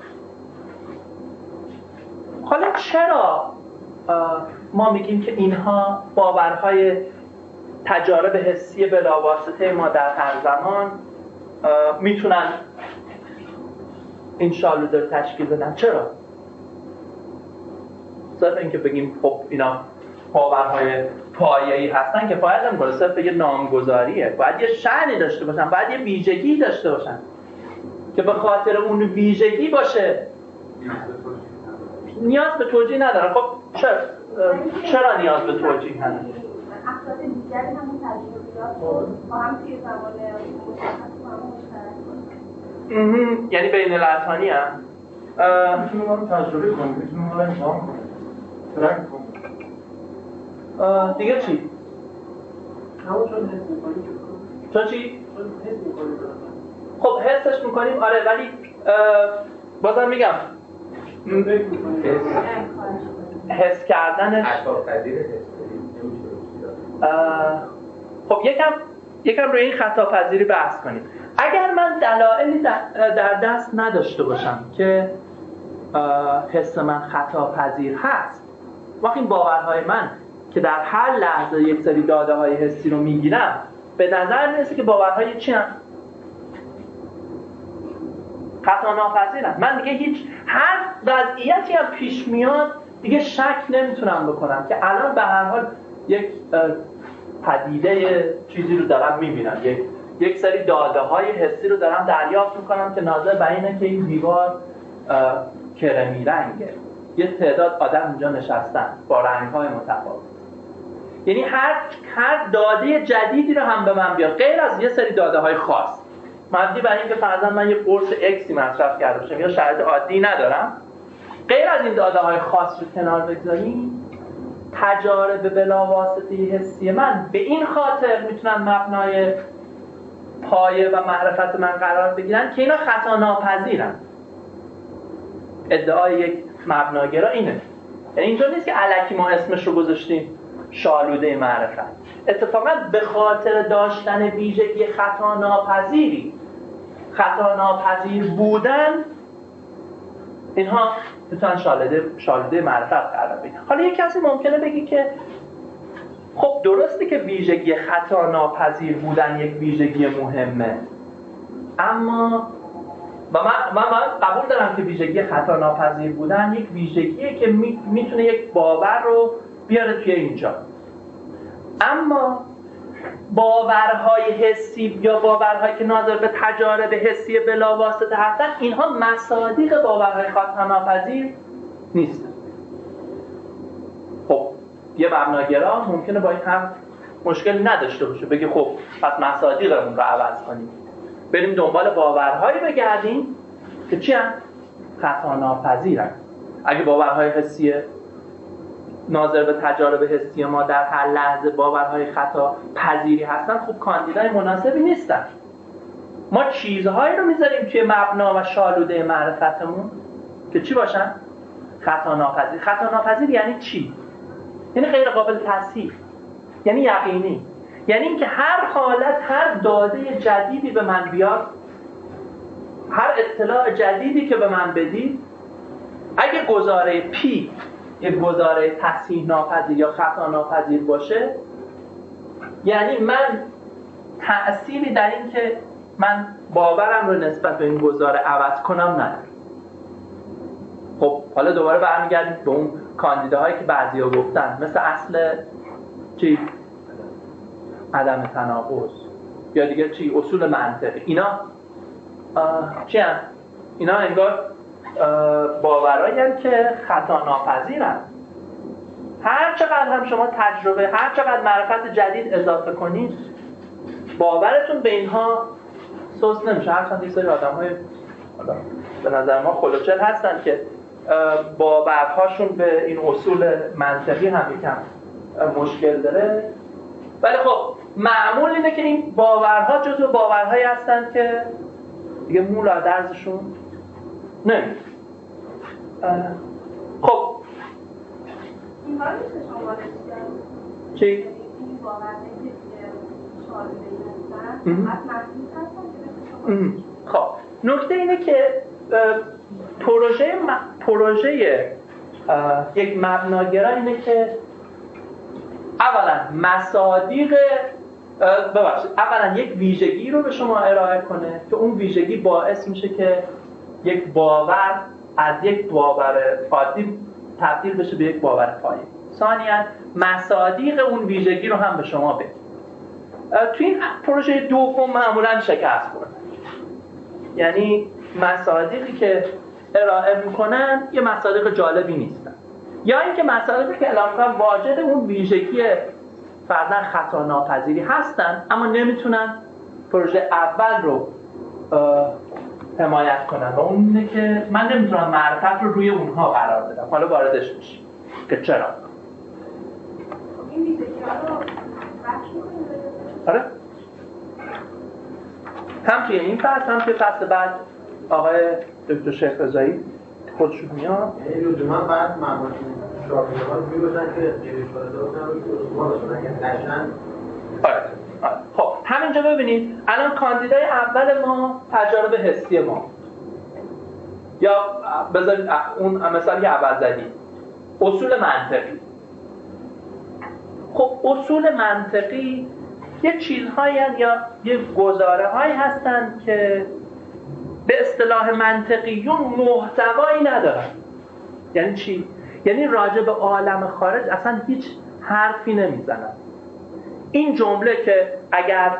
حالا چرا ما میگیم که اینها باورهای تجارب حسی بلاواسطه ما در هر زمان میتونن این شالوده رو تشکیل بدن؟ چرا؟ صرف اینکه بگیم خب اینا باورهای پایه‌ای هستن که باید هم گره، صرف یه نامگذاریه، باید یه شأنی داشته باشن، باید یه ویژگی داشته باشن که به خاطر اون ویژگی باشه نیاز به توجیه نداره. خب چرا نیاز به توجیه نداره؟
افراد دیگری همون تجربیات رو با هم توی زمان مشخص با هم مشترک کنن.
یعنی بین الاتحانی هم
میتونیم ما رو تجربه کنیم، میتونیم ما رو امتحان کنیم، درک کنیم.
دیگه چی؟
همون چون حس می‌کنیم
چون چی؟
چون حس می‌کنیم.
خب حسش میکنیم آره، ولی بازم میگم حس کردنش خب یکم روی این خطاپذیری بحث کنیم. اگر من دلایلی در دست نداشته باشم که حس من خطاپذیر هست، وقتی این باورهای من که در هر لحظه یک سری داده های حسی رو میگیرم به نظر میرسه که باورهای چی هم؟ خطا ناپذیرن. من دیگه هر وضعیتی هم پیش میاد دیگه شک نمیتونم بکنم که الان به هر حال یک پدیده چیزی رو دارم میبینم، یک سری داده های حسی رو دارم دریافت میکنم که ناظر بر اینه که این دیوار کرمی رنگه، یه تعداد آدم اینجا نشستن با رنگ‌های متفاوت. یعنی هر داده جدیدی رو هم به من بیاد غیر از یه سری داده‌های خاص، مبنی بر اینکه فرضاً من یه قرص اکسی مصرف کرده باشم یا شرایط عادی ندارم، غیر از این داده‌های خاص رو کنار بگذاریم، تجارب بلاواسطه حسی من به این خاطر میتونن مبنای پایه و معرفت من قرار بگیرن که اینا خطا ناپذیرن. ادعای یک مبناگرا اینه. یعنی اینجا نیست که الکی ما اسمش رو گذاشتیم شالوده معرفت. اتفاقا به خاطر داشتن ویژگی خطا ناپذیر بودن، اینها میتونن شالوده معرفت قرار بگیرن. حالا یک کسی ممکنه بگی که خب درسته که ویژگی خطا ناپذیر بودن یک ویژگی مهمه، اما و من قبول دارم که ویژگی خطا ناپذیر بودن یک ویژگیه که میتونه یک باور رو بیاره توی اینجا، اما باورهای حسی یا باورهایی که ناظر به تجارب حسی بلاواسطه هستن، اینها مصادیق باورهای خطا ناپذیر نیستن. خب یه مبناگرا ممکنه با این هم مشکل نداشته باشه، بگه خب پس مصادیقمون رو عوض کنیم، بریم دنبال باورهایی بگردیم که چی هم؟ خطا ناپذیرن. اگه باورهای حسی ناظر به تجارب حسی ما در هر لحظه باورهای خطا پذیری هستن، خب کاندیدای مناسبی نیستن. ما چیزهایی رو میذاریم توی مبنا و شالوده معرفتمون که چی باشن؟ خطا ناپذیر. خطا ناپذیر یعنی چی؟ یعنی غیر قابل تصحیح، یعنی یقینی، یعنی اینکه هر حالت، هر داده جدیدی به من بیاد، هر اطلاع جدیدی که به من بدید، اگه گزاره پی یک گزاره تصحیح ناپذیر یا خطا ناپذیر باشه، یعنی من تأثیری در این که من باورم رو نسبت به این گزاره عوض کنم ندارم. خب حالا دوباره برمیگردیم به اون کاندیداهایی که بعضیا گفتن، مثل اصل چی؟ عدم تناقض، یا دیگه چی؟ اصول منطقی. اینا چی هم؟ اینا انگار باورایی هم که خطا ناپذیرن. هر چقدر هم شما تجربه، هر چقدر معرفت جدید اضافه کنید، باورتون به اینها سوس نمیشه. هرچند یک سری آدم‌های به نظر ما خلوچل هستن که باورهاشون به این اصول منطقی هم یکم مشکل داره، ولی خب معمول اینه که این باورها جزو باورهایی هستن که دیگه مولا درزشون نمیده. خب
این باید میشه شما
چی؟
این باورهایی که شالوده هستن حتی محدود هستن که
خب نکته اینه که پروژه یک مبناگرا اینه که اولا اولا یک ویژگی رو به شما ارائه کنه که اون ویژگی باعث میشه که یک باور از یک باور عادی تبدیل بشه به یک باور پایه. ثانیاً مصادیق اون ویژگی رو هم به شما بده. تو این پروژه دوم معمولاً شکست خورده، یعنی مصادیقی که ارائه میکنن یه مصادیق جالبی نیستن، یا اینکه مصادیقی که اعلام میکنن واجد اون ویژگی فرضاً خطا ناپذیری هستن اما نمیتونن پروژه اول رو حمایت کنن و اون اینه که من نمیتونم معرفت رو روی اونها قرار بدم. حالا واردش میشیم که چرا.
این ویژگی‌ها رو بخش می‌کنید؟
آره، هم توی این فصل هم توی فصل بعد آقای دکتر شیخ رضایی خودشون میاد.
یعنی لزوما بعد مبانی شاگردان می‌باشن که غیر شاگردا باشن روی اصول باشن اگه نشن.
آره. خب همینجا ببینید الان کاندیدای اول ما تجارب حسی ما، یا بذارید اون مثالی که اول زدیم اصول منطقی. خب اصول منطقی یه چیزهایی یا یه گزاره هایی هستن که به اصطلاح منطقیون محتوایی ندارن. یعنی چی؟ یعنی راجع به عالم خارج اصلا هیچ حرفی نمیزنن. این جمله که اگر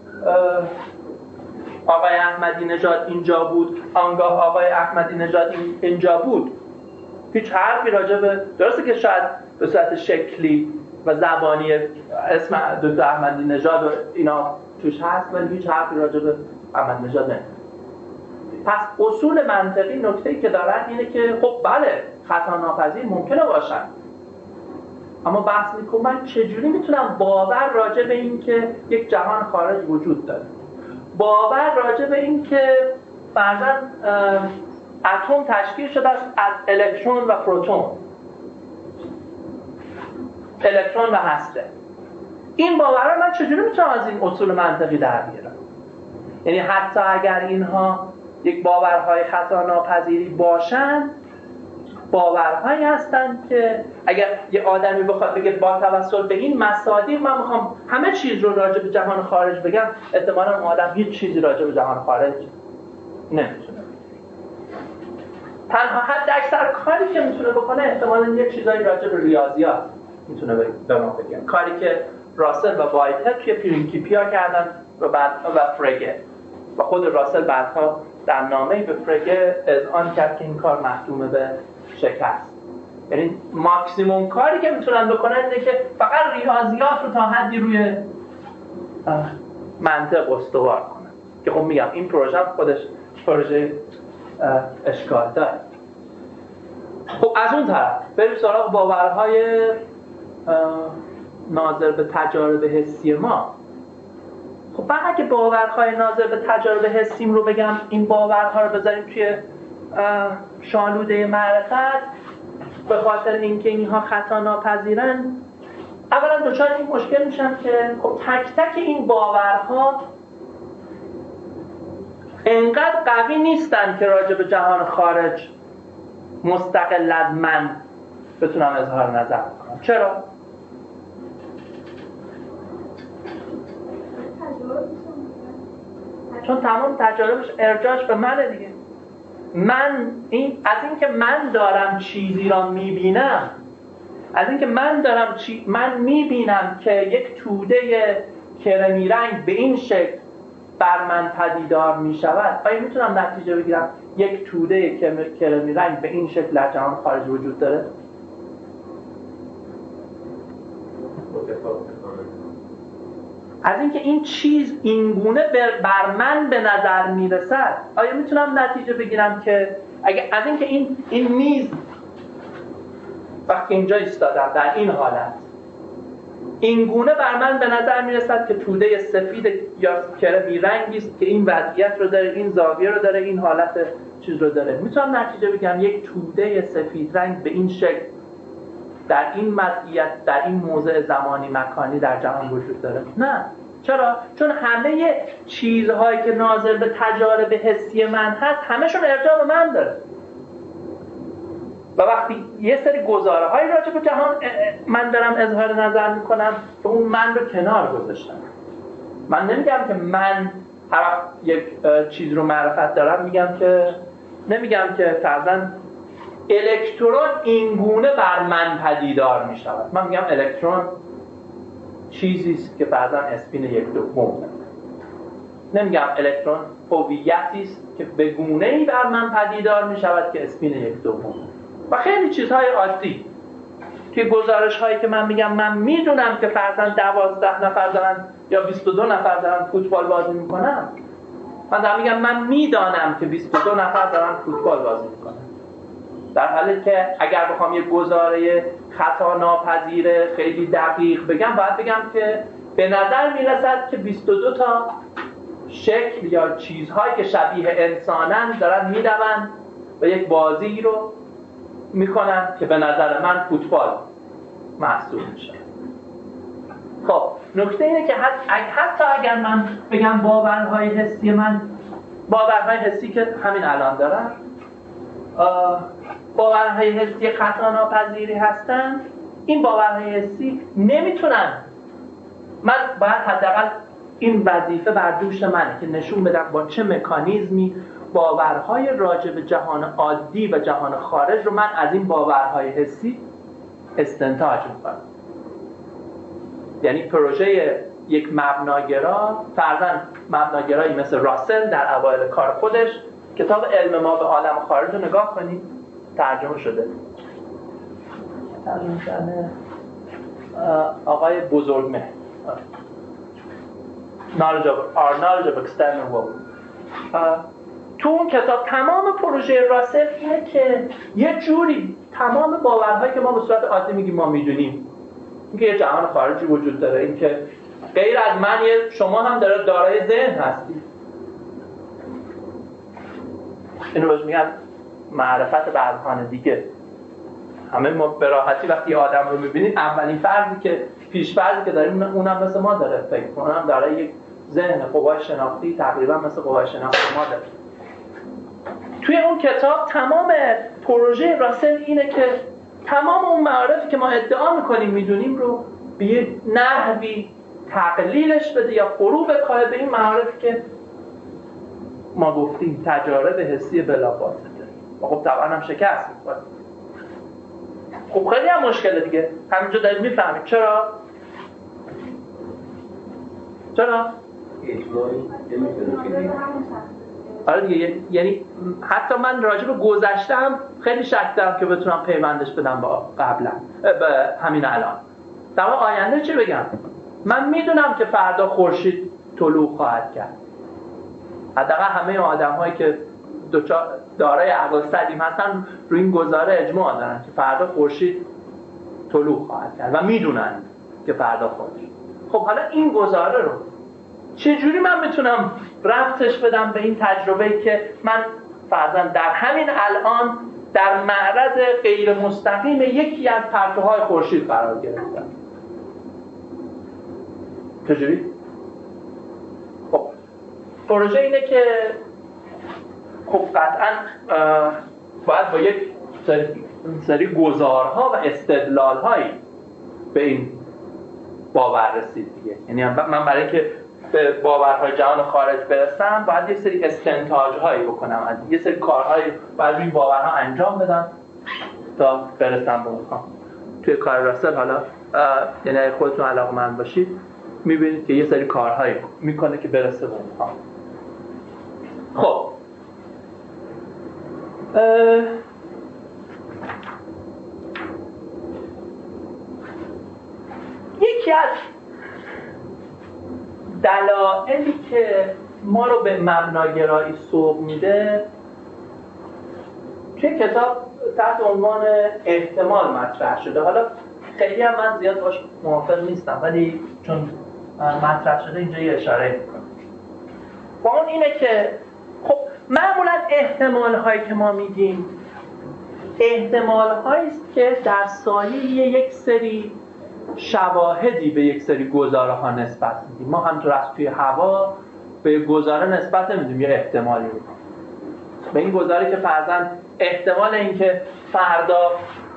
آقای احمدی نژاد اینجا بود آنگاه آقای احمدی نژاد اینجا بود، هیچ حرفی راجع به، درسته که شاید به صورت شکلی و زبانی اسم دکتر احمدی نژاد و اینا توش هست ولی هیچ حرفی راجع به احمدی نژاد نمیزنه. پس اصول منطقی نکته‌ای که دارن اینه که خب بله خطا ناپذیر ممکنه باشن، اما بحث میکنم من چجوری میتونم باور راجع به این که یک جهان خارج وجود داره، باور راجع به این که فرضاً اتم تشکیل شده است از الکترون و پروتون، الکترون و هسته، این باورها من چجوری میتونم از این اصول منطقی در بیارم؟ یعنی حتی اگر اینها یک باورهای خطا ناپذیری باشن، باورهایی هستند که اگر یه آدمی بخواد بگه با توسط به این مصادیق من میخوام همه چیز رو راجع به جهان خارج بگم، احتمالاً اون آدم هیچ چیزی راجع به جهان خارج نمیتونه. تنها حد اکثر کاری که میتونه بکنه احتمالاً یک چیزایی راجع به ریاضیات میتونه به ما بگه، کاری که راسل و وایتهد توی پرینکیپیا کردن و بعد و فرگه، و خود راسل بعدها در نامه‌ای به فرگه اذعان کرد که این کار محکوم به شکست. یعنی ماکسیموم کاری که میتونن بکنن اینه که فقط ریاضیات رو تا حدی روی منطق استوار کنن که خب میگم این پروژه خودش پروژه اشکال داره. خب از اون طرف بریم سراغ باورهای ناظر به تجارب حسی ما. خب بعد که باورهای ناظر به تجارب حسیم رو بگم، این باورها رو بذاریم توی شالوده معرفت به خاطر اینکه اینها خطا ناپذیرن، اولا دچار این مشکل میشم که خب تک تک این باورها انقدر قوی نیستن که راجع به جهان خارج مستقل از من بتونم اظهار نظر کنم. چرا؟ چون تمام تجاربش ارجاعش به منه دیگه. من از اینکه من دارم چیزی را میبینم، از اینکه من میبینم که یک توده کرمی رنگ به این شکل بر من پدیدار میشود، آیا میتونم نتیجه بگیرم یک توده کرمی رنگ به این شکل در جهان خارج وجود داره؟ از اینکه این چیز اینگونه بر من به نظر میرسد، آیا میتونم نتیجه بگیرم که از اینکه این میز وقتی اینجا ایستادم در این حالت اینگونه بر من به نظر میرسد که توده سفید یا کرمی رنگی است که این وضعیت رو داره، این زاویه رو داره، این حالت چیز رو داره، میتونم نتیجه بگم یک توده سفید رنگ به این شکل در این وضعیت در این موضع زمانی مکانی در جهان وجود داره؟ نه. چرا؟ چون همه چیزهایی که ناظر به تجارب حسی من هست همشون ارجاع به من داره و وقتی یه سری گزاره‌های راجع به جهان من دارم اظهار نظر میکنم که اون من رو کنار گذاشتم. من نمیگم که من هر وقت یک چیز رو معرفت دارم نمیگم که فرضاً الکترون اینگونه بر من پدیدار می شود. من میگم الکترون چیزی است که فرضاً اسپین یک دوم نمیگم الکترون، هویتی است که به گونه‌ای بر من پدیدار می‌شود که اسپین یک دوم و خیلی چیزهای عادی. توی گزارش‌هایی که من میگم من میدونم که فرضاً 12 نفر دارن یا 22 نفر دارن فوتبال بازی میکنن، من دارم میگم من میدانم که 22 نفر دارن فوتبال بازی میکنن، در حالی که اگر بخوام یه گزاره خطا ناپذیر خیلی دقیق بگم باید بگم که به نظر میرسد که 22 تا شکل یا چیزهایی که شبیه انسانن دارن میدوند و یک بازی رو میکنن که به نظر من فوتبال محسوب میشه. خب نکته اینه که حتی اگر من بگم باورهای حسی من، باورهای حسی که همین الان دارم باورهای حسی خطا ناپذیری هستن، این باورهای حسی نمیتونن، من باید حداقل این وظیفه بر دوش منه که نشون بدم با چه مکانیزمی باورهای راجع به جهان عادی و جهان خارج رو من از این باورهای حسی استنتاج میکنم. یعنی پروژه یک مبناگرا، فرضاً مبناگرایی مثل راسل در اوایل کار خودش، کتاب علم ما به عالم خارج رو نگاه کنید، ترجمه شده، ترجمه شده آقای بزرگمهر، Knowledge of External World. تو اون کتاب تمام پروژه راسل اینه که یه جوری تمام باورهایی که ما به صورت عادی میگیم ما میدونیم، اینکه یه جهان خارجی وجود داره، اینکه غیر از من شما هم دارای ذهن هستید، اینو بهش میگن معرفت برهان دیگه. همه ما به راحتی وقتی آدم رو میبینیم اولین فرضی که پیش فرضی که داریم اونم مثل ما داره فکر کنه، اونم داره یک ذهن قوای شناختی تقریبا مثل قوای شناختی ما داره. توی اون کتاب تمام پروژه راسل اینه که تمام اون معارفی که ما ادعا میکنیم میدونیم رو به یه نحوی تقلیلش بده یا فرو بکاره به این معارفی که ما گفتیم تجارب حسی بلاواسطه. خب طبعا هم شکست می‌خوره. خب خیلی هم مشکله دیگه، همینجا دارید میفهمید چرا؟
اجماعی نمی‌تونه.
آره دیگه، یعنی حتی من راجع به گذشتم خیلی شک دارم که بتونم پیوندش بدم با قبلا، به همین الان. در آینده چی بگم؟ من میدونم که فردا خورشید طلوع خواهد کرد. حداقل همه آدم‌هایی که دارای عقل سلیم هستن روی این گزاره اجماع دارن که فردا خورشید طلوع خواهد کرد و میدونن که فردا خورشید. خب حالا این گزاره رو چجوری من میتونم ربطش بدم به این تجربه‌ای که من فرضاً در همین الان در معرض غیر مستقیم یکی از پرتوهای خورشید قرار گرفتم؟ چجوری؟ خب پروژه اینه که خب قطعاً باید با یک سری گزارها و استدلال‌هایی به این باور رسید دیگه. یعنی من برای اینکه به باورهای جهان خارج برسم باید یه سری استنتاج‌هایی بکنم، از یه سری کارهایی باید روی باورها انجام بدم تا برسم به اونها. توی کار راسل حالا یعنی اگه خودتون علاقه‌مند باشید می‌بینید که یه سری کارهایی میکنه که برسه به اونها. خب یکی از دلایلی که ما رو به مبناگرایی سوق میده توی کتاب تحت عنوان احتمال مطرح شده. حالا خیلی هم من زیاد باش موافق نیستم ولی چون مطرح شده اینجا یه اشاره میکنم. با اون اینه که خب معمولا احتمال هایی که ما میگیم احتمال هایی است که در سایه یک سری شواهدی به یک سری گزاره ها نسبت میدیم. ما همونطور از توی هوا به یک گزاره نسبت نمیدیم، یه احتمالی میدیم به این گزاره که فرضاً احتمال اینکه فردا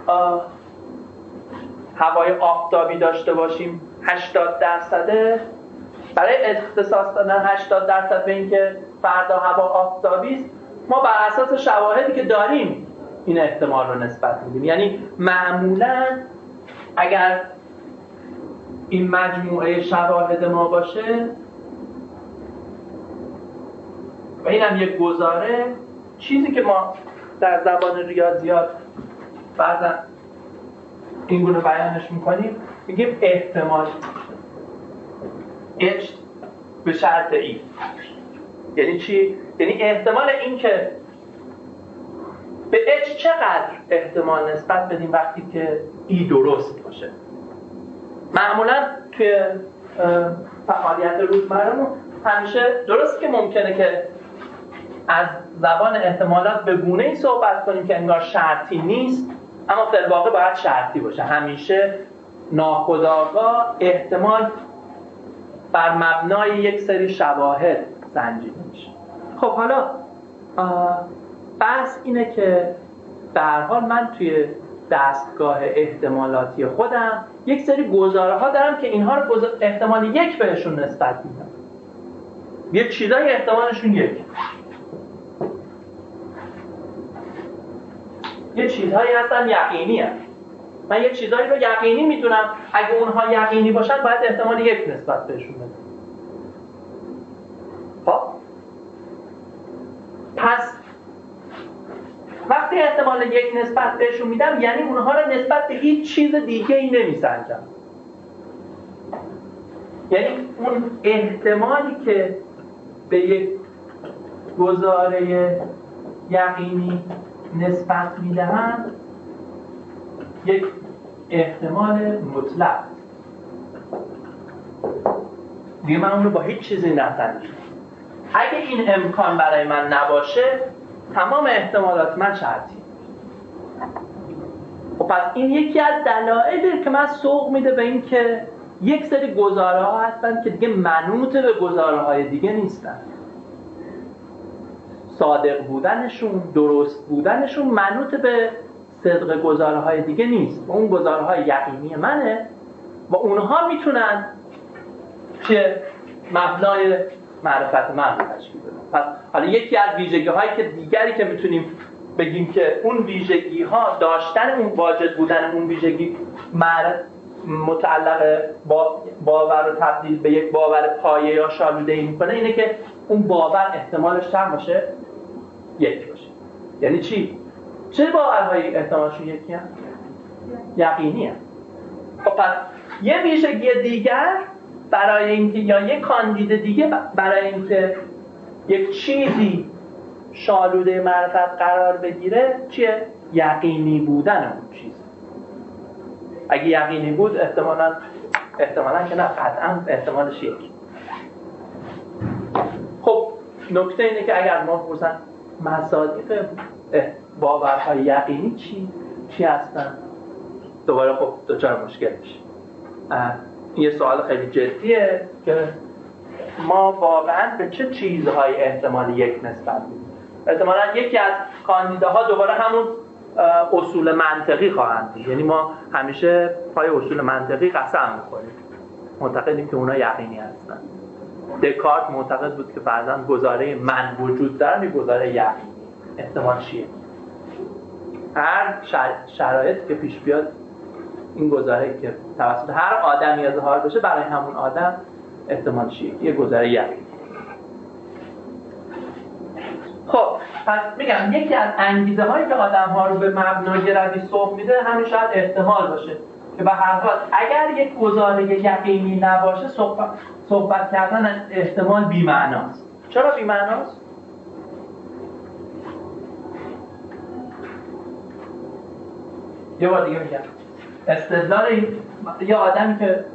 هوای آفتابی داشته باشیم 80%. برای اختصاص دادن 80% به اینکه فردا هوا آفتابی است ما بر اساس شواهدی که داریم این احتمال رو نسبت میدیم. یعنی معمولاً اگر این مجموعه شواهد ما باشه و اینم یک گزاره، چیزی که ما در زبان ریاضیات بعضا این گونه بیانش میکنیم، میگیم احتمال H به شرط ای. یعنی چی؟ یعنی احتمال این که به H چقدر احتمال نسبت بدیم وقتی که ای درست باشه. معمولا توی فعالیت روزمره‌مون همیشه درست که ممکنه که از زبان احتمالات به گونه‌ای صحبت کنیم که انگار شرطی نیست، اما در واقع باید شرطی باشه. همیشه ناخودآگاه احتمال بر مبنای یک سری شواهد سنجیده میشه. خب حالا بحث اینه که به هر حال من توی دستگاه احتمالاتی خودم یک سری گزاره ها دارم که اینها رو احتمال یک بهشون نسبت میدم. یه چیزای احتمالشون یک، یه چیزهایی هستن یقینی هست. من یه چیزایی رو یقینی میدونم، اگه اونها یقینی باشن باید احتمال یک نسبت بهشون بدم. خب پس وقتی احتمال یک نسبت بهشون میدم، یعنی اونها رو نسبت به هیچ چیز دیگه ای نمیسنجم. یعنی اون احتمالی که به یک گزاره یقینی نسبت میدهم یک احتمال مطلق دیگه، من اون رو با هیچ چیزی نسنجم. اگه این امکان برای من نباشه تمام احتمالات من شرطی. خب پس این یکی از دلایلی که من سوق میده به این که یک سری گزاره ها هستن که دیگه منوط به گزاره های دیگه نیستن. صادق بودنشون، درست بودنشون منوط به صدق گزاره های دیگه نیست. اون گزاره های یقینی منه و اونها میتونن که مبنای معرفت من تشکیل بدن. پس حالا یکی از ویژگی هایی که دیگری که میتونیم بگیم که اون ویژگی ها داشتن اون واجد بودن اون ویژگی متعلق با باور رو تبدیل به یک باور پایه یا شالوده‌ای میکنه، اینه که اون باور احتمالش چند باشه؟ یک باشه. یعنی چی؟ چه باورهایی احتمالشون یکی هست؟ یقینی هست. خب پس یه ویژگی دیگر برای اینکه یا یک کاندید دیگه برای اینکه یک چیزی شالوده معرفت قرار بگیره چیه؟ یقینی بودن اون چیز. اگه یقینی بود احتمالاً که نه، قطعاً احتمالش یک. خب نکته اینه که اگر ما بپرسن مصادیق باورهای یقینی چی هستن؟ دوباره خب دچار مشکل میشه. این یه سوال خیلی جدیه که ما واقعاً به چه چیزهای احتمال یک نسبت میدیم. احتمالاً یکی از کاندیداها دوباره همون اصول منطقی خواهند بود. یعنی ما همیشه پای اصول منطقی قسم می‌خوریم، معتقدیم که اونا یقینی هستن. دکارت معتقد بود که فرضاً گزاره من وجود داره، گزاره یقینی. احتمال چیه؟ هر شرایطی که پیش بیاد این گزاره که توسط هر آدمی اظهار بشه برای همون آدم احتمال چیه؟ یه گزاره یقینی. خب پس میگم یکی از انگیزه هایی که آدم ها رو به مبناگرایی سوق میده همین شاید احتمال باشه که به هر حال اگر یک گزاره یقینی نباشه صحبت کردن از احتمال بی‌معناست. چرا بی‌معناست؟ یه بار دیگه میگم استدلال یه آدمی که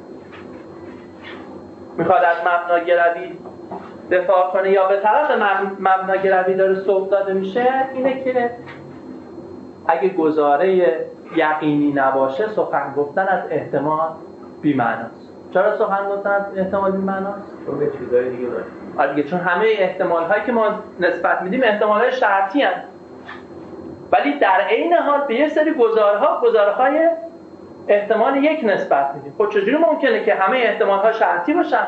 میخواد از مبناگرایی دفاع کنه یا به طرف مبناگرایی داره سوق داده میشه اینه که اگه گزاره یقینی نباشه سخن گفتن از احتمال بی‌معناست. چرا سخن گفتن از احتمال بی‌معناست؟
چون به چیزای دیگه
دیگه چون همه احتمال هایی که ما نسبت میدیم احتمال های شرطی هست، ولی در عین حال به یه سری گزاره های احتمال یک نسبت میدیم. خب چجوری ممکنه که همه احتمال ها شرطی باشن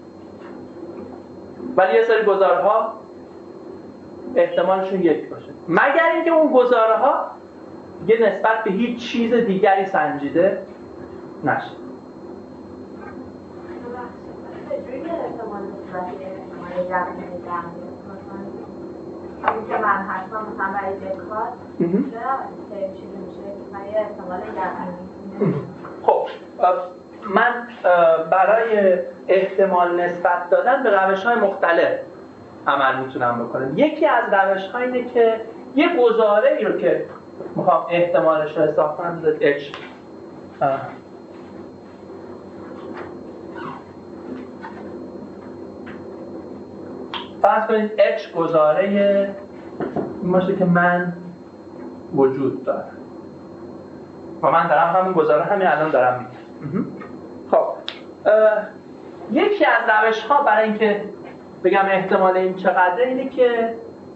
ولی یه سری گزاره ها احتمالشون یک باشه؟ مگر اینکه اون گزاره ها یه نسبت به هیچ چیز دیگری سنجیده نشه.
که من هستم مثلا برای دکار چرا چیزی میشه برای احتمال یقینی؟
خب من برای احتمال نسبت دادن به روش‌های مختلف عمل میتونم بکنم. یکی از روش‌ها اینه که یه گزاره‌ای رو که میخوام احتمالش رو حساب کنم بذارید h فرض کنید h گزاره این باشه که من وجود دارم و من دارم همون گزاره همین الان دارم میگم. خب یکی از روش‌ها برای اینکه بگم احتمال این چقدره اینه که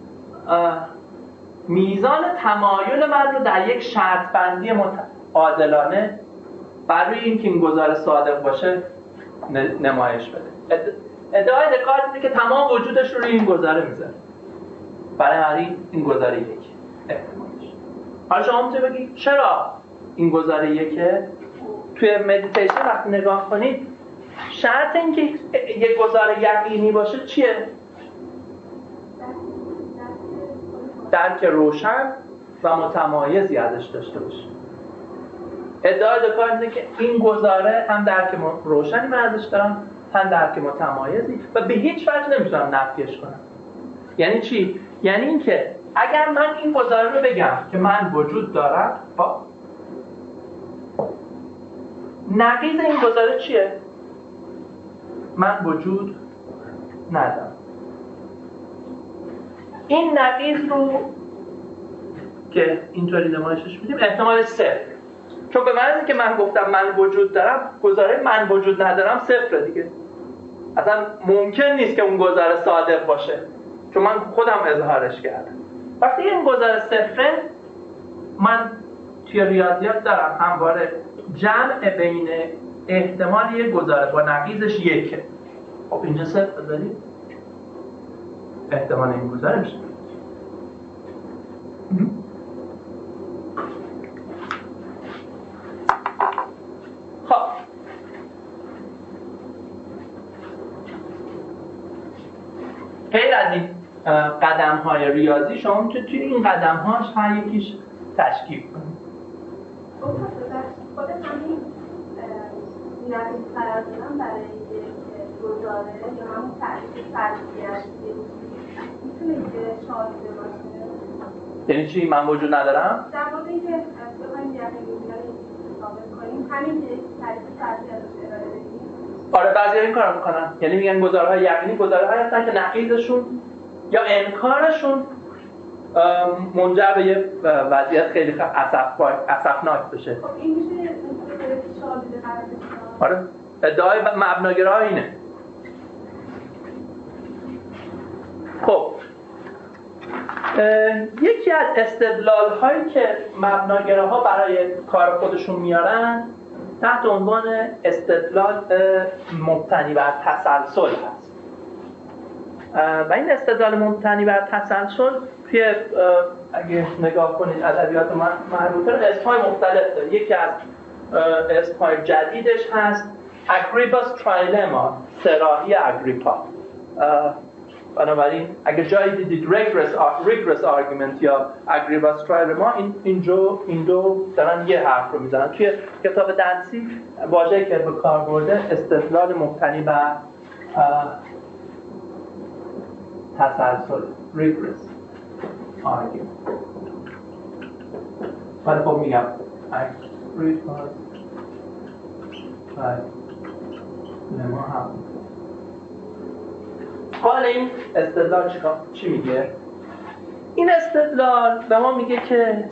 میزان تمایل من رو در یک شرط بندی عادلانه بر روی اینکه این گزاره صادق باشه نمایش بده. ادعای دکارت اینه که تمام وجودش رو روی این گزاره میذاره. برای این گزاره یک احتمالش. حالا شما میتونید بگید چرا این گزاره یکه؟ توی مدیتیشن وقتی نگاه کنید شرط این که یک گزاره یقینی باشه چیه؟ درک روشن و متمایزی ازش داشته باشه. ادعای دکارت اینه که این گزاره هم درک روشنی من ازش دارم هم درک متمایزی و به هیچ وجه نمیتونم نفیش کنم. یعنی چی؟ یعنی این که اگر من این گزاره رو بگم که من وجود دارم نقیض این گزاره چیه؟ من وجود ندارم. این نقیض رو که اینطوری نمایشش میدیم احتمال صفر، چون به معنی که من گفتم من وجود دارم گزاره من وجود ندارم صفره دیگه. اصلا ممکن نیست که اون گزاره صادق باشه چون من خودم اظهارش کردم. وقتی این گزاره صفره من توی ریاضیات دارم همواره جمع بین احتمال یک گزاره با نقیضش یکه. خب اینجا صفر بذارید احتمال این گزاره میشه. خب غیر از این قدم های ریاضی شما میتونید توی این قدم هاش هر یکیش تشکیل کنید.
خود همین نقیض قرار دادن برای یک گزاره یا همون تعریف فرضیت میتونه که شامل باشه؟
یعنی چی؟ من وجود ندارم؟
در مورد اینکه بخوایم یقینی ثابت کنیم همین که تعریف فرضیت رو ارائه بدیم.
آره بعضیا این کارو میکنن. یعنی میگن گزاره‌های یقینی گزاره‌هایی هستن که نقیضشون یا انکارشون منجر به یه وضعیت خیلی اسفناک بشه.
خب این میشه شامل قرار بشه.
آره ادعای مبناگرا اینه. خب یکی از استدلال هایی که مبناگراها برای کار خودشون میارن تحت عنوان استدلال مبتنی بر تسلسل هست و این استدلال مبتنی بر تسلسل توی اگه نگاه کنید ادبیات مربوطه اسم‌های مختلف داره. یکی از اسم‌های جدیدش هست اگریپاس ترایلما، سراحی اگریپا. بنابراین اگه جایی دیدید ریگرس آرگومنت یا اگریپاس ترایلما این دو دارن یه حرف رو میزنن. توی کتاب دنسی واژه‌ای که به کار برده استدلال مبتنی بر تسلسل ریگرس آرگومنت. ولی خب میگم اگریپاس ترایلما هم حال این استدلال چی میگه؟ این استدلال به ما میگه که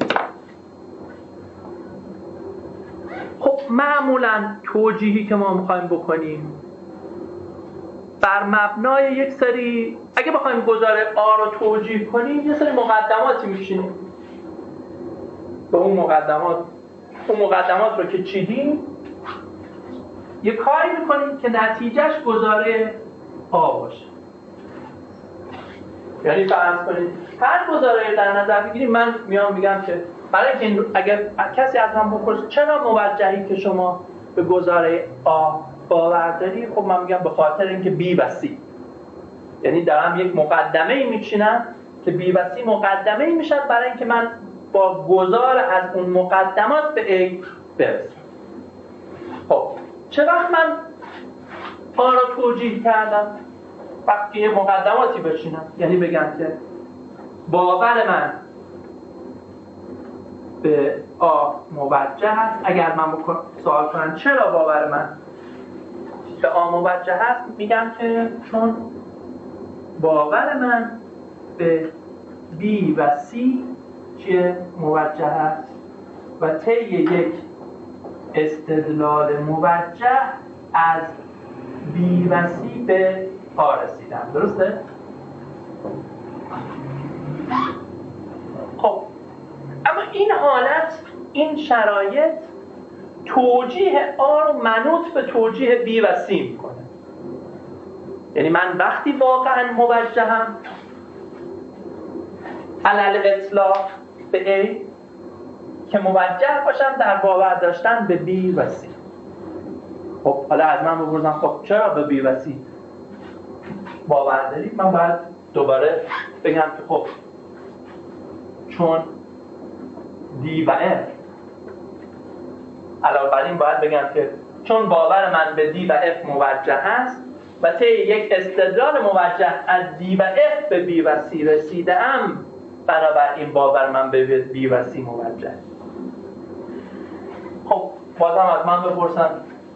خب معمولا توجیهی که ما میخوایم بکنیم بر مبنای یک سری، اگه بخوایم گزاره آ رو توجیه کنیم یه سری مقدماتی میشینیم. به اون مقدمات رو که چیدیم یه کاری میکنیم که نتیجهش گزاره آ باشه. یعنی فرض کنید هر گزاره‌ای در نظر بگیریم من میام میگم که برای اینکه اگر کسی از من بپرسه چرا موجهی که شما به گزاره آ باور داری، خب من میگم به خاطر اینکه B و C. یعنی دارم یک مقدمه‌ای میچینم که بی و سی مقدمه ای میشن برای اینکه من با گذار از اون مقدمات به A برسم. خب چه وقت من آ را توجیه کردم؟ وقتی یه مقدماتی بشینم، یعنی بگم که باور من به آ موجه است. اگر من سوال کنم چرا باور من به آ موجه است، میگم که چون باور من به B و C چیه؟ موجه است و طی یک استدلال موجه از B و C به آ رسیدم. درسته؟ خب اما این حالت، این شرایط توجیه آ رو منوط به توجیه B و C میکنه. یعنی من وقتی واقعا موجهم علل اطلاق به A که موجه باشم در باور داشتن به B و C. خب حالا از من بپرسن خب چرا به B و C باور داری؟ من باید دوباره بگم که خب چون D و F، علاوه بر این باید بگم که چون باور من به D و F موجه هست و طی یک استدلال موجه از D و F به B و C رسیدم، بنابراین باور من به B و C موجه. خب بازم از من بپرسن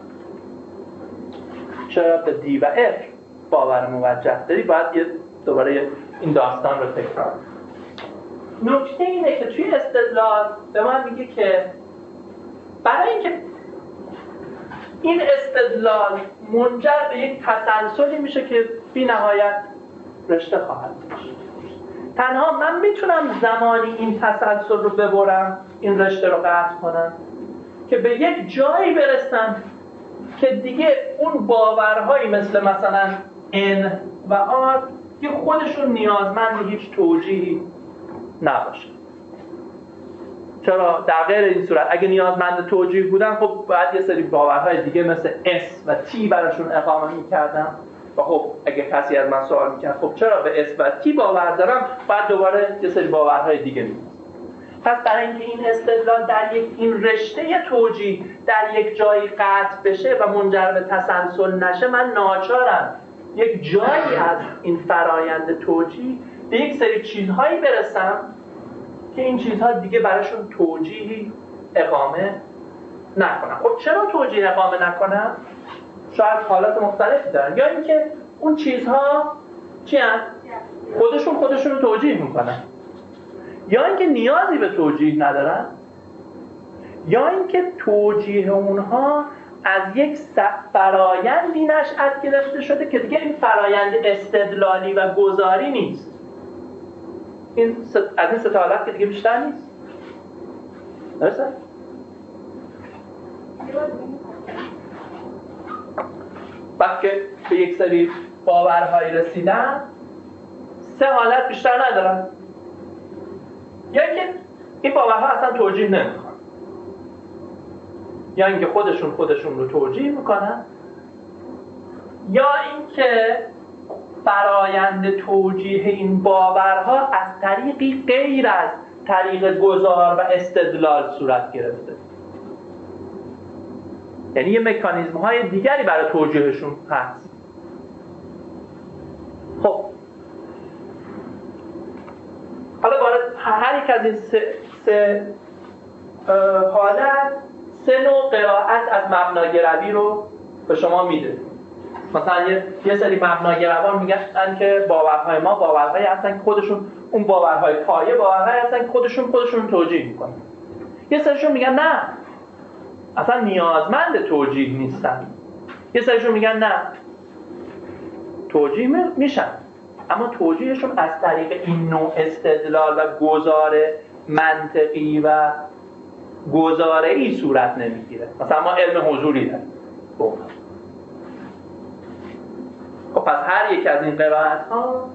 چرا به D و F باور موجه داری؟ باید دوباره این داستان رو تکرار. نکته اینه که توی استدلال به من میگه که برای اینکه این استدلال منجر به یک تسلسلی میشه که بی نهایت رشته خواهد داشت، تنها من میتونم زمانی این تسلسل رو ببرم، این رشته رو قطع کنم که به یک جایی برسم که دیگه اون باورهایی مثلا N و R که خودشون نیازمند هیچ توجیهی نباشه. چرا؟ در غیر این صورت اگه نیازمند توجیه بودن خب باید یه سری باورهای دیگه مثل S و T براشون اقامه میکردم و خب اگه کسی از من سوال میکرد خب چرا به S و T باور دارم، باید دوباره یه سری باورهای دیگه می‌کنم. پس برای اینکه این استدلال در این رشته توجیه در یک جایی قطع بشه و منجر به تسلسل نشه، من ناچارم یک جایی از این فرایند توجیه به یک سری چیزهایی برسم که این چیزها دیگه براشون توجیهی اقامه نکنم. خب چرا توجیه اقامه نکنم؟ شاید حالات مختلفی دارن، یا اینکه اون چیزها چی هست؟ خودشون رو توجیه میکنن، یا اینکه نیازی به توجیه ندارن، یا اینکه توجیه اونها از یک فرایندی نشأت گرفته شده که دیگه این فرایند استدلالی و گزاری نیست. این از این سه حالت که دیگه بیشتر نیست. درسته؟ وقتی به یک سری باورهایی رسیدن، سه حالت بیشتر ندارن. یا اینکه این باورها اصلا توجیه نمیخوان، یا اینکه خودشون رو توجیه میکنن، یا اینکه فرایند توجیه این باورها از طریقی غیر از طریق گذار و استدلال صورت گرفته. یعنی یه مکانیزم های دیگری برای توجیهشون هست. خب حالا وارد هر یک از این سه حالت سه نوع قرائت از مبناگروی رو به شما میده. مثلا یه سری مبناگروان میگن که باورهای ما باورهایی هستن که خودشون، اون باورهای پایه باورهایی هستن که خودشون توجیه میکنن. یه سریشون میگن نه، اصلا نیازمند توجیه نیستن. یه سریشون میگن نه، توجیه میشن، اما توجیهشون از طریق این نوع استدلال و گزار منطقی و گزاره‌ای صورت نمیگیره. مثلا ما علم حضوری داریم. خب پس هر یک از این قرائت‌ها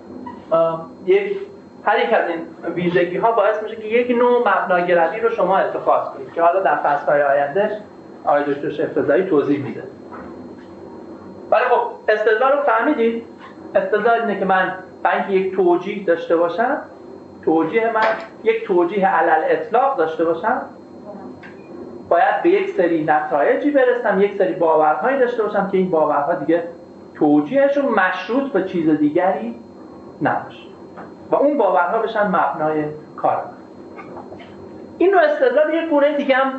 هر یک از این ویژگی‌ها باعث میشه که یک نوع مبناگروی رو شما اتخاذ کنید که حالا در فصل‌های آینده آقای دکتر شیخ‌رضایی توضیح میده. ولی خب استدلال رو فهمیدید؟ استدلال اینه که من برای اینکه یک توجیه داشته باشم توجیه من یک توجیه علل اطلاق داشته باشم، باید به یک سری نتایجی برسم، یک سری باورهایی داشته باشم که این باورها دیگه توجیهشون مشروط به چیز دیگری نباشه و اون باورها بشن مبنای کار. این رو استدلال یک گونه دیگه هم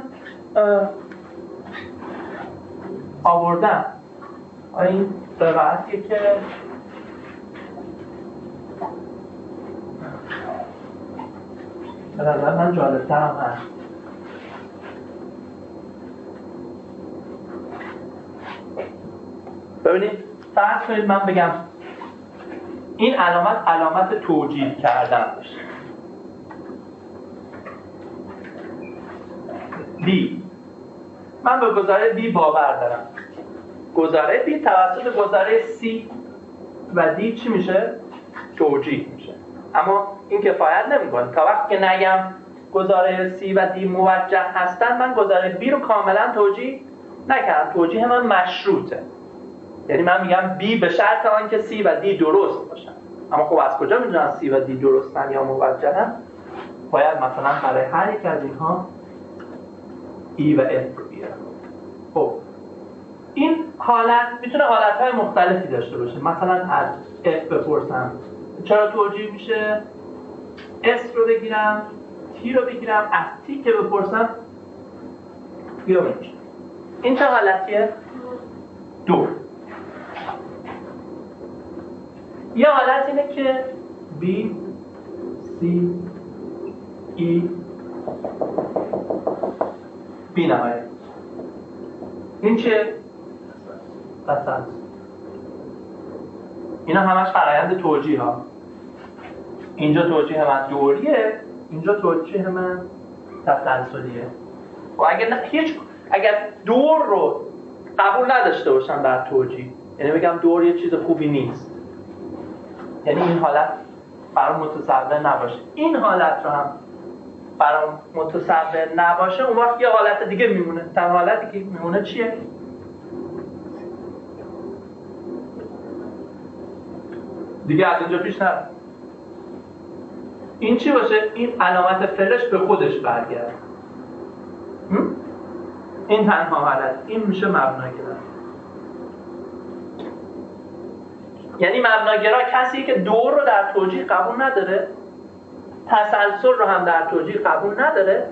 آوردم. این روایتیه که به نظر من جالب‌تر هم هست. ببینید فرض کنید من بگم این علامت توجیه کردن باشه. B، من به گزاره B باور دارم. گزاره B توسط گزاره C و D چی میشه؟ توجیه میشه. اما این کفایت نمیکنه. تا وقتی که نگم گزاره C و D موجه هستن، من گزاره B رو کاملا توجیه نکردم. توجیه من مشروطه. یعنی من میگم B به شرط آنکه C و D درست باشن. اما خب از کجا میدونم C و D درستن یا موجهن؟ باید مثلا برای هر یک از اینها E و F رو بیارم. خب این حالت میتونه حالتهای مختلفی داشته باشه. مثلا از F بپرسم چرا توجیه میشه، S رو بگیرم، T رو بگیرم، از T که بپرسم یا میشه. این چه حالتیه؟ دور. یه حالت اینه که B، C، E، B نهایت. این چه؟ تسلسل. اینا همش فرآیند توجیه ها. اینجا توجیه من دوریه، اینجا توجیه من تسلسلیه. و اگر دور رو قبول نداشته باشم در توجیه، یعنی بگم دور یه چیز خوبی نیست، یعنی این حالت برام متصور نباشه، این حالت رو هم برام متصور نباشه، اون وقت یه حالت دیگه میمونه. تنها حالتی که میمونه چیه؟ دیگه از اینجا پیش نره. این چی باشه؟ این علامت فعلش به خودش برگرده. این تنها حالت. این میشه مبناگرا. یعنی مبناگرا کسی که دور رو در توجیه قبول نداره، تسلسل رو هم در توجیه قبول نداره،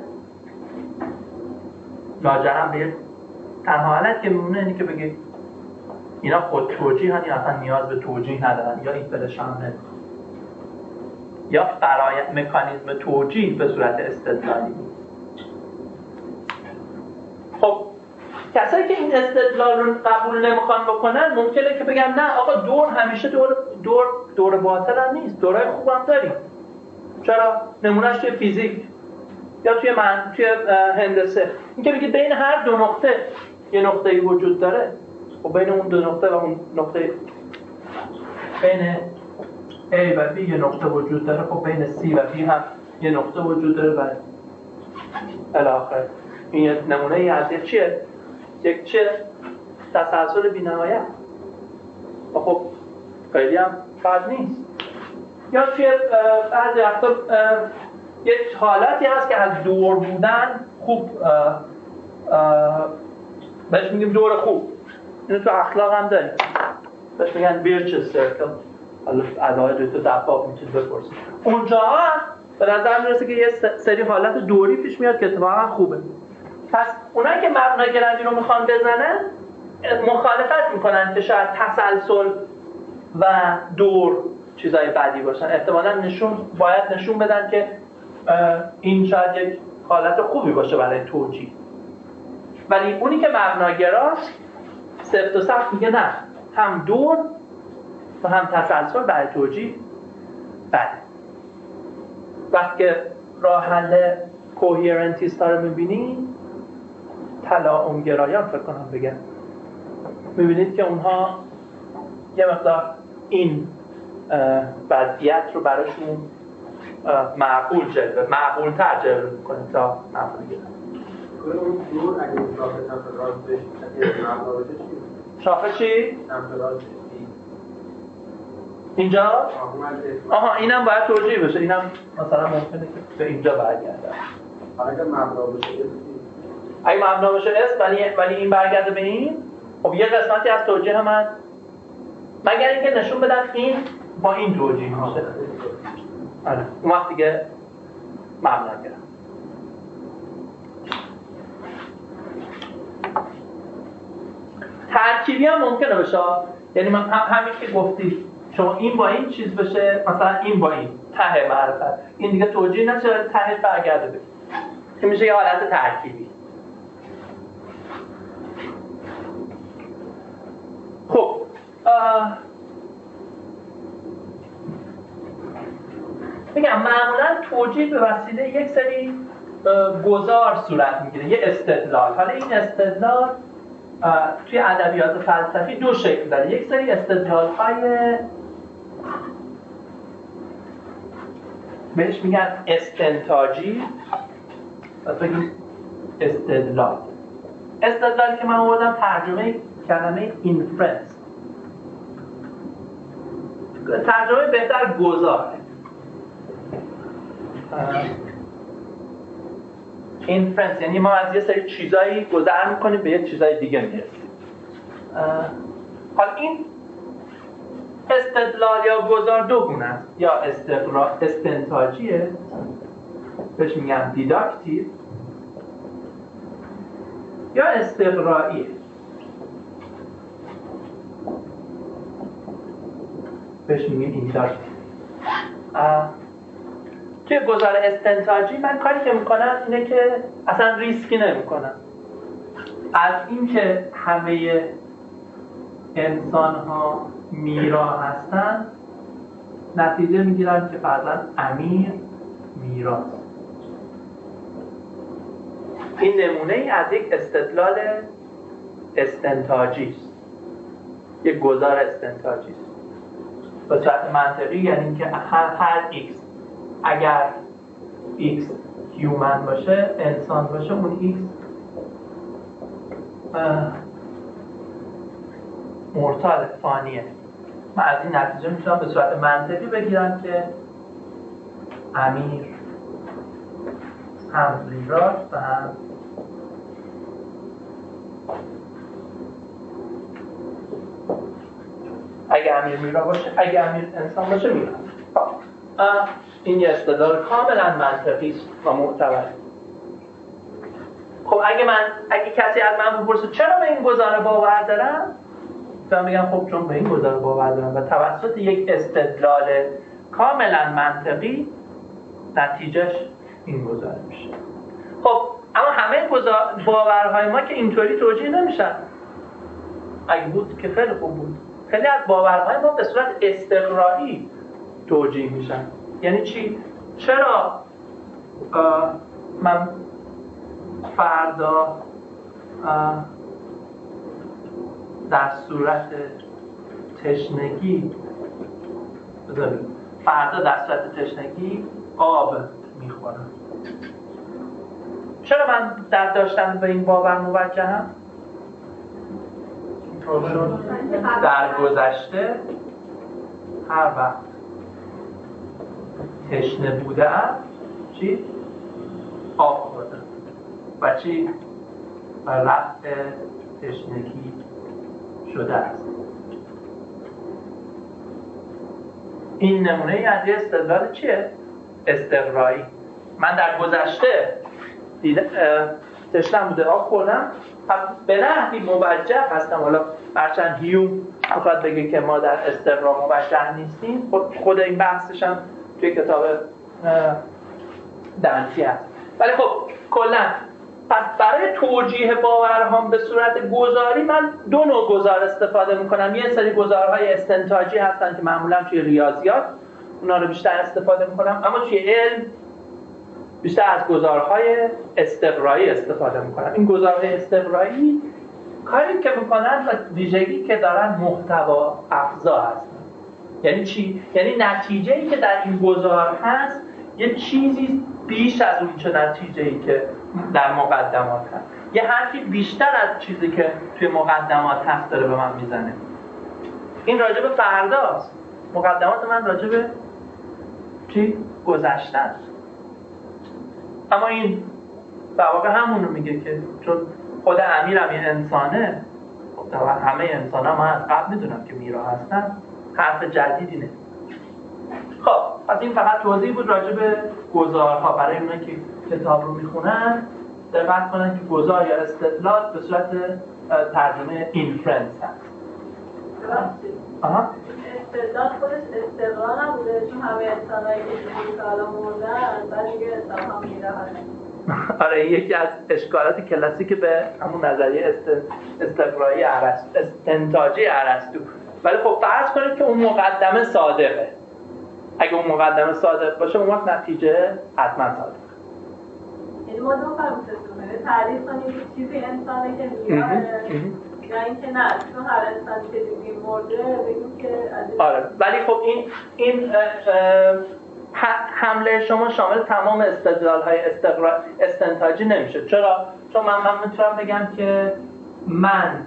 لاجرم به تنها حالت که میمونه اینه که بگه اینا خود توجیه هن یا اصلا نیاز به توجیه ندارن یا این فعلش هم نداره یا فرآیند مکانیزم توجیه به صورت استدلالی. خب کسایی که این استدلال رو قبول نمیخوان بکنن ممکنه که بگن نه آقا دور همیشه دور باطل هم نیست، دورای خوب هم داریم. چرا؟ نمونهش توی فیزیک یا توی هندسه این که بگید بین هر دو نقطه یه نقطه‌ای وجود داره، خب بین اون دو نقطه و اون نقطه بین A و B یه نقطه وجود داره، خب بین C و B هم یه نقطه وجود داره و الی آخر. این یه نمونه از چیه؟ یک چه؟ تسلسل بی‌نهایت. خب خیلی هم بد نیست. یا توی بعضی وقتا یک حالتی هست که از دور بودن خوب بهش میگیم دور خوب. اینو تو اخلاق هم داریم، بهش میگن virtuous circle. حالا ادعای دوتا دفعه میتونید بپرسید. اونجا به نظر میرسه که یه سری حالت دوری پیش میاد که اتفاقا خوبه. پس اونایی که مبناگرایی رو میخوان بزنن مخالفت میکنن که شاید تسلسل و دور چیزای بدی باشن. احتمالاً باید نشون بدن که این شاید یک حالت خوبی باشه برای توجیه. ولی اونی که مبناگراست سفت و سخت میگه نه، هم دور و هم تسلسل برای توجیه بده. وقتی که راه حل کوهرنتیستا رو میبینید، تلاعم‌گرایان فکر کنم بگم، میبینید که اونها یه مقدار این وضعیت رو براشون معقول‌تر جلوه میکنه تا معقول‌گرا.
اون دور اگه شاخه سمت راستش اگه مبنا باشه چی؟
شاخه چی؟
سمت راستش
اینجا آها اینم باید توجیه بشه، اینم مثلا ممکنه که به اینجا برگرده.
اگه مبنا بشه
اگه مبنا بشه اسم ولی این برگرده به این، خب یه قسمتی از توجیه من مگر اینکه نشون بدن این با این توجیه میشه. آره اون وقت دیگه مبنا گرم. ترکیبی هم ممکنه بشه، یعنی من همین که گفتی شما این با این چیز بشه، مثلا این با این ته معرفت، این دیگه توجیه نشه تهش برگرده بشه، که میشه یه حالت ترکیبی. خب میگم معمولا توجیه به وسیله یک سری گزار صورت میگیره، یه استدلال. حالا این استدلال توی ادبیات فلسفی دو شکل داره. یک سری استدلال‌های بهش میگن استنتاجی، پس بگیم استدلالی که من آوردم ترجمه کلمه اینفرنس، ترجمه بهتر گزاره. اینفرنس یعنی ما از یه سری چیزایی گذر میکنیم به یه چیزای دیگه میرسیم. حالا این استدلال یا گذار دو گونه است، یا استنتاجیه بهش میگن دیداکتیو، یا استقرائیه بهش میگن اینداکتیو. توی گزار استنتاجی من کاری که میکنم اینه که اصلا ریسکی نمیکنم از اینکه همه انسان ها میرا هستن نتیجه میگیرم که فرضاً امیر میراست. این نمونه ای از یک استدلال استنتاجی است، یک گزار استنتاجی است به صورت منطقی، یعنی اینکه هر ایکس اگر x هیومن باشه، انسان باشه، اون x مورتال فانیه. من از این نتیجه میتونم به صورت منطقی بگیرم که امیر هم میراست و هم اگه امیر میرا باشه، اگه امیر انسان باشه میراست. این یه استدلال کاملا منطقی است و معتبر. خب اگه کسی از من بپرسه چرا به این گزاره باور دارم، من میگم خب چون به این گزاره باور دارم و توسط یک استدلال کاملا منطقی نتیجهش این گزاره میشه. خب اما همه باورهای ما که اینطوری توجیه نمیشن. اگه بود که خیلی خوب بود. خیلی از باورهای ما به صورت استقرایی توجیه میشن. یعنی چی؟ چرا من فردا در صورت تشنگی آب میخورم؟ چرا من در داشتن به این باور موجهم؟ در گذشته هر وقت تشنه بودم چی؟ آب خوردم و چی؟ و رفع تشنگی شده است. این نمونه ای از یه استدلال چیه؟ استقرایی. من در گذشته تشنه بوده آب خوردم، به نحوی موجه هستم. حالا هرچند هیوم میخواد بگه که ما در استقرا موجه نیستیم، خود این بحثش هم توی کتاب دانتی هست. ولی خب کلا پس برای توجیه باورهام به صورت گزاری من دو نوع گزار استفاده میکنم. یه سری گزارهای استنتاجی هستن که معمولا توی ریاضیات اونا رو بیشتر استفاده میکنم، اما توی علم بیشتر از گزارهای استقرایی استفاده میکنم. این گزارهای استقرایی کاری که میکنن و ویژگی که دارن محتوا افزا هستن. یعنی چی؟ یعنی نتیجه‌ای که در این گزار هست یه چیزی بیش از اون چه نتیجه‌ای که در مقدمات هست، یه حرفی بیشتر از چیزی که توی مقدمات هست داره به من میزنه. این راجع به فرداست. مقدمات من راجع به چی؟ گذشته است. اما این در واقع همون رو میگه که چون خود امیرم یه انسانه، خب همه انسان ها من از قبل میدونم که میرا هستن، حرف جدیدی نه. خب پس این فقط توضیح بود راجع به گزارها برای اونایی که کتاب رو میخونن دقت کنن که گزار یا استدلال به صورت ترجمه اینفرنس هست.
استدلال خودش استقرار نبوده چون همه انسانایی که تو حالا مردن بعد دیگه انسان ها میرن.
آره یکی از اشکالات کلاسیک به همون نظریه استقرایی ارسطو، استنتاجی ارسطو. ولی خب فرض کنید که اون مقدمه صادقه. اگه اون مقدمه صادق باشه اون وقت نتیجه حتما صادقه.
یعنی ما دو فرموزتونه تعریف کنیم که چیزی انسانه که میره یا اینکه نه چون هر انسانی که دیدیم مرده بگیم که
آره ولی خب این حمله شما شامل تمام استدلال‌های استنتاجی نمیشه. چرا؟ چون من میتونم بگم که من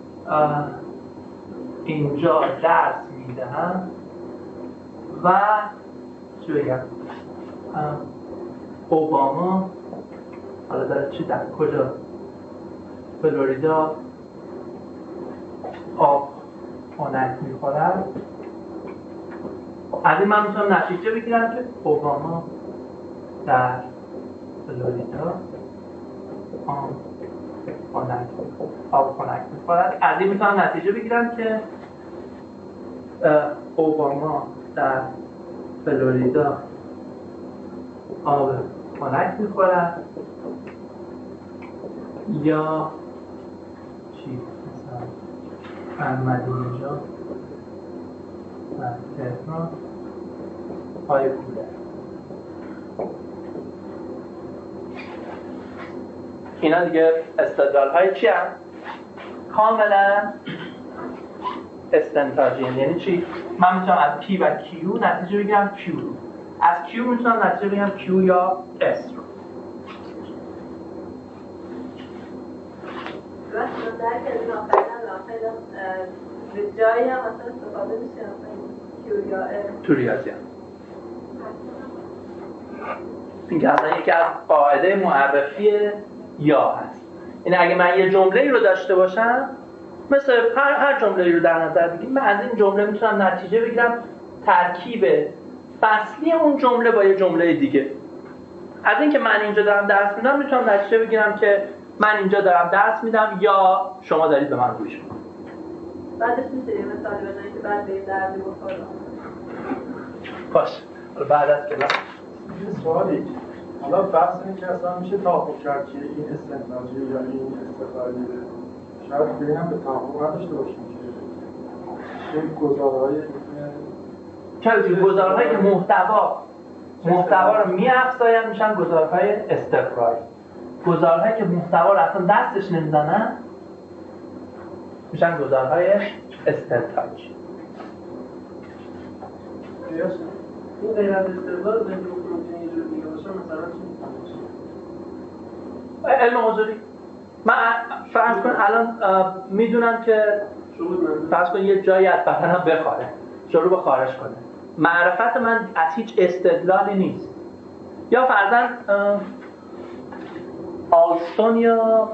اینجا درس میدهم و چی بگم اوباما حالا داره چی در کجا فلوریدا آب خنک میخورد، از این من میتونم نتیجه بگیرم که اوباما در فلوریدا آب خنک میخورد. از این میتونم نتیجه بگیرم که اوباما در فلوریدا آب خنک میخورد یا چی مثلا احمدینژاد در تهران پای کوله. اینا دیگه استدلال های چی هم؟ کاملا استنتاجی. یعنی چی؟ من میتونم از P و Q نتیجه بگیرم Q رو، از Q میتونم نتیجه بگیرم Q یا S رو.
راست در که این آخرین به جایی هم مثلا استفاده میشه Q یا S
تو ریاضی هم این که اصلا یکی از قاعده معرفی یا هست. یعنی اگه من یه جمله رو داشته باشم مثل هر جمله رو در نظر بگیریم، من از این جمله میتونم نتیجه بگیرم ترکیب فصلی اون جمله با یه جمله دیگه. از این که من اینجا دارم درس میدم میتونم نتیجه بگیرم که من اینجا دارم درس میدم یا شما دارید به من گوش میکنید.
بعدش میشه یه مثال بزنید که بعد به این دردی بخورم.
باشه بعد از کلاس
یه سوالی حالا بحث اینه که اصلا میشه توافق کرد که این استنتاجی یا این استقلالی شاید ببینم به توافق نداشته باشیم که این گزاره‌های
چرا گزاره‌هایی که محتوا رو می‌افزاین میشن گزاره‌های استقرایی. گزاره‌هایی که محتوا رو اصلا دستش نمیزنن میشن گزاره‌های استنتاجی.
این غیر از استقلال به ممکنه یه جور دیگه باشه مثلا چی؟
علم حضوری. من فرض کن الان میدونم که فرض کن یه جایی از بدنم بخوره، شروع به خارش کنه. معرفت من از هیچ استدلالی نیست. یا فرضاً آلستون یا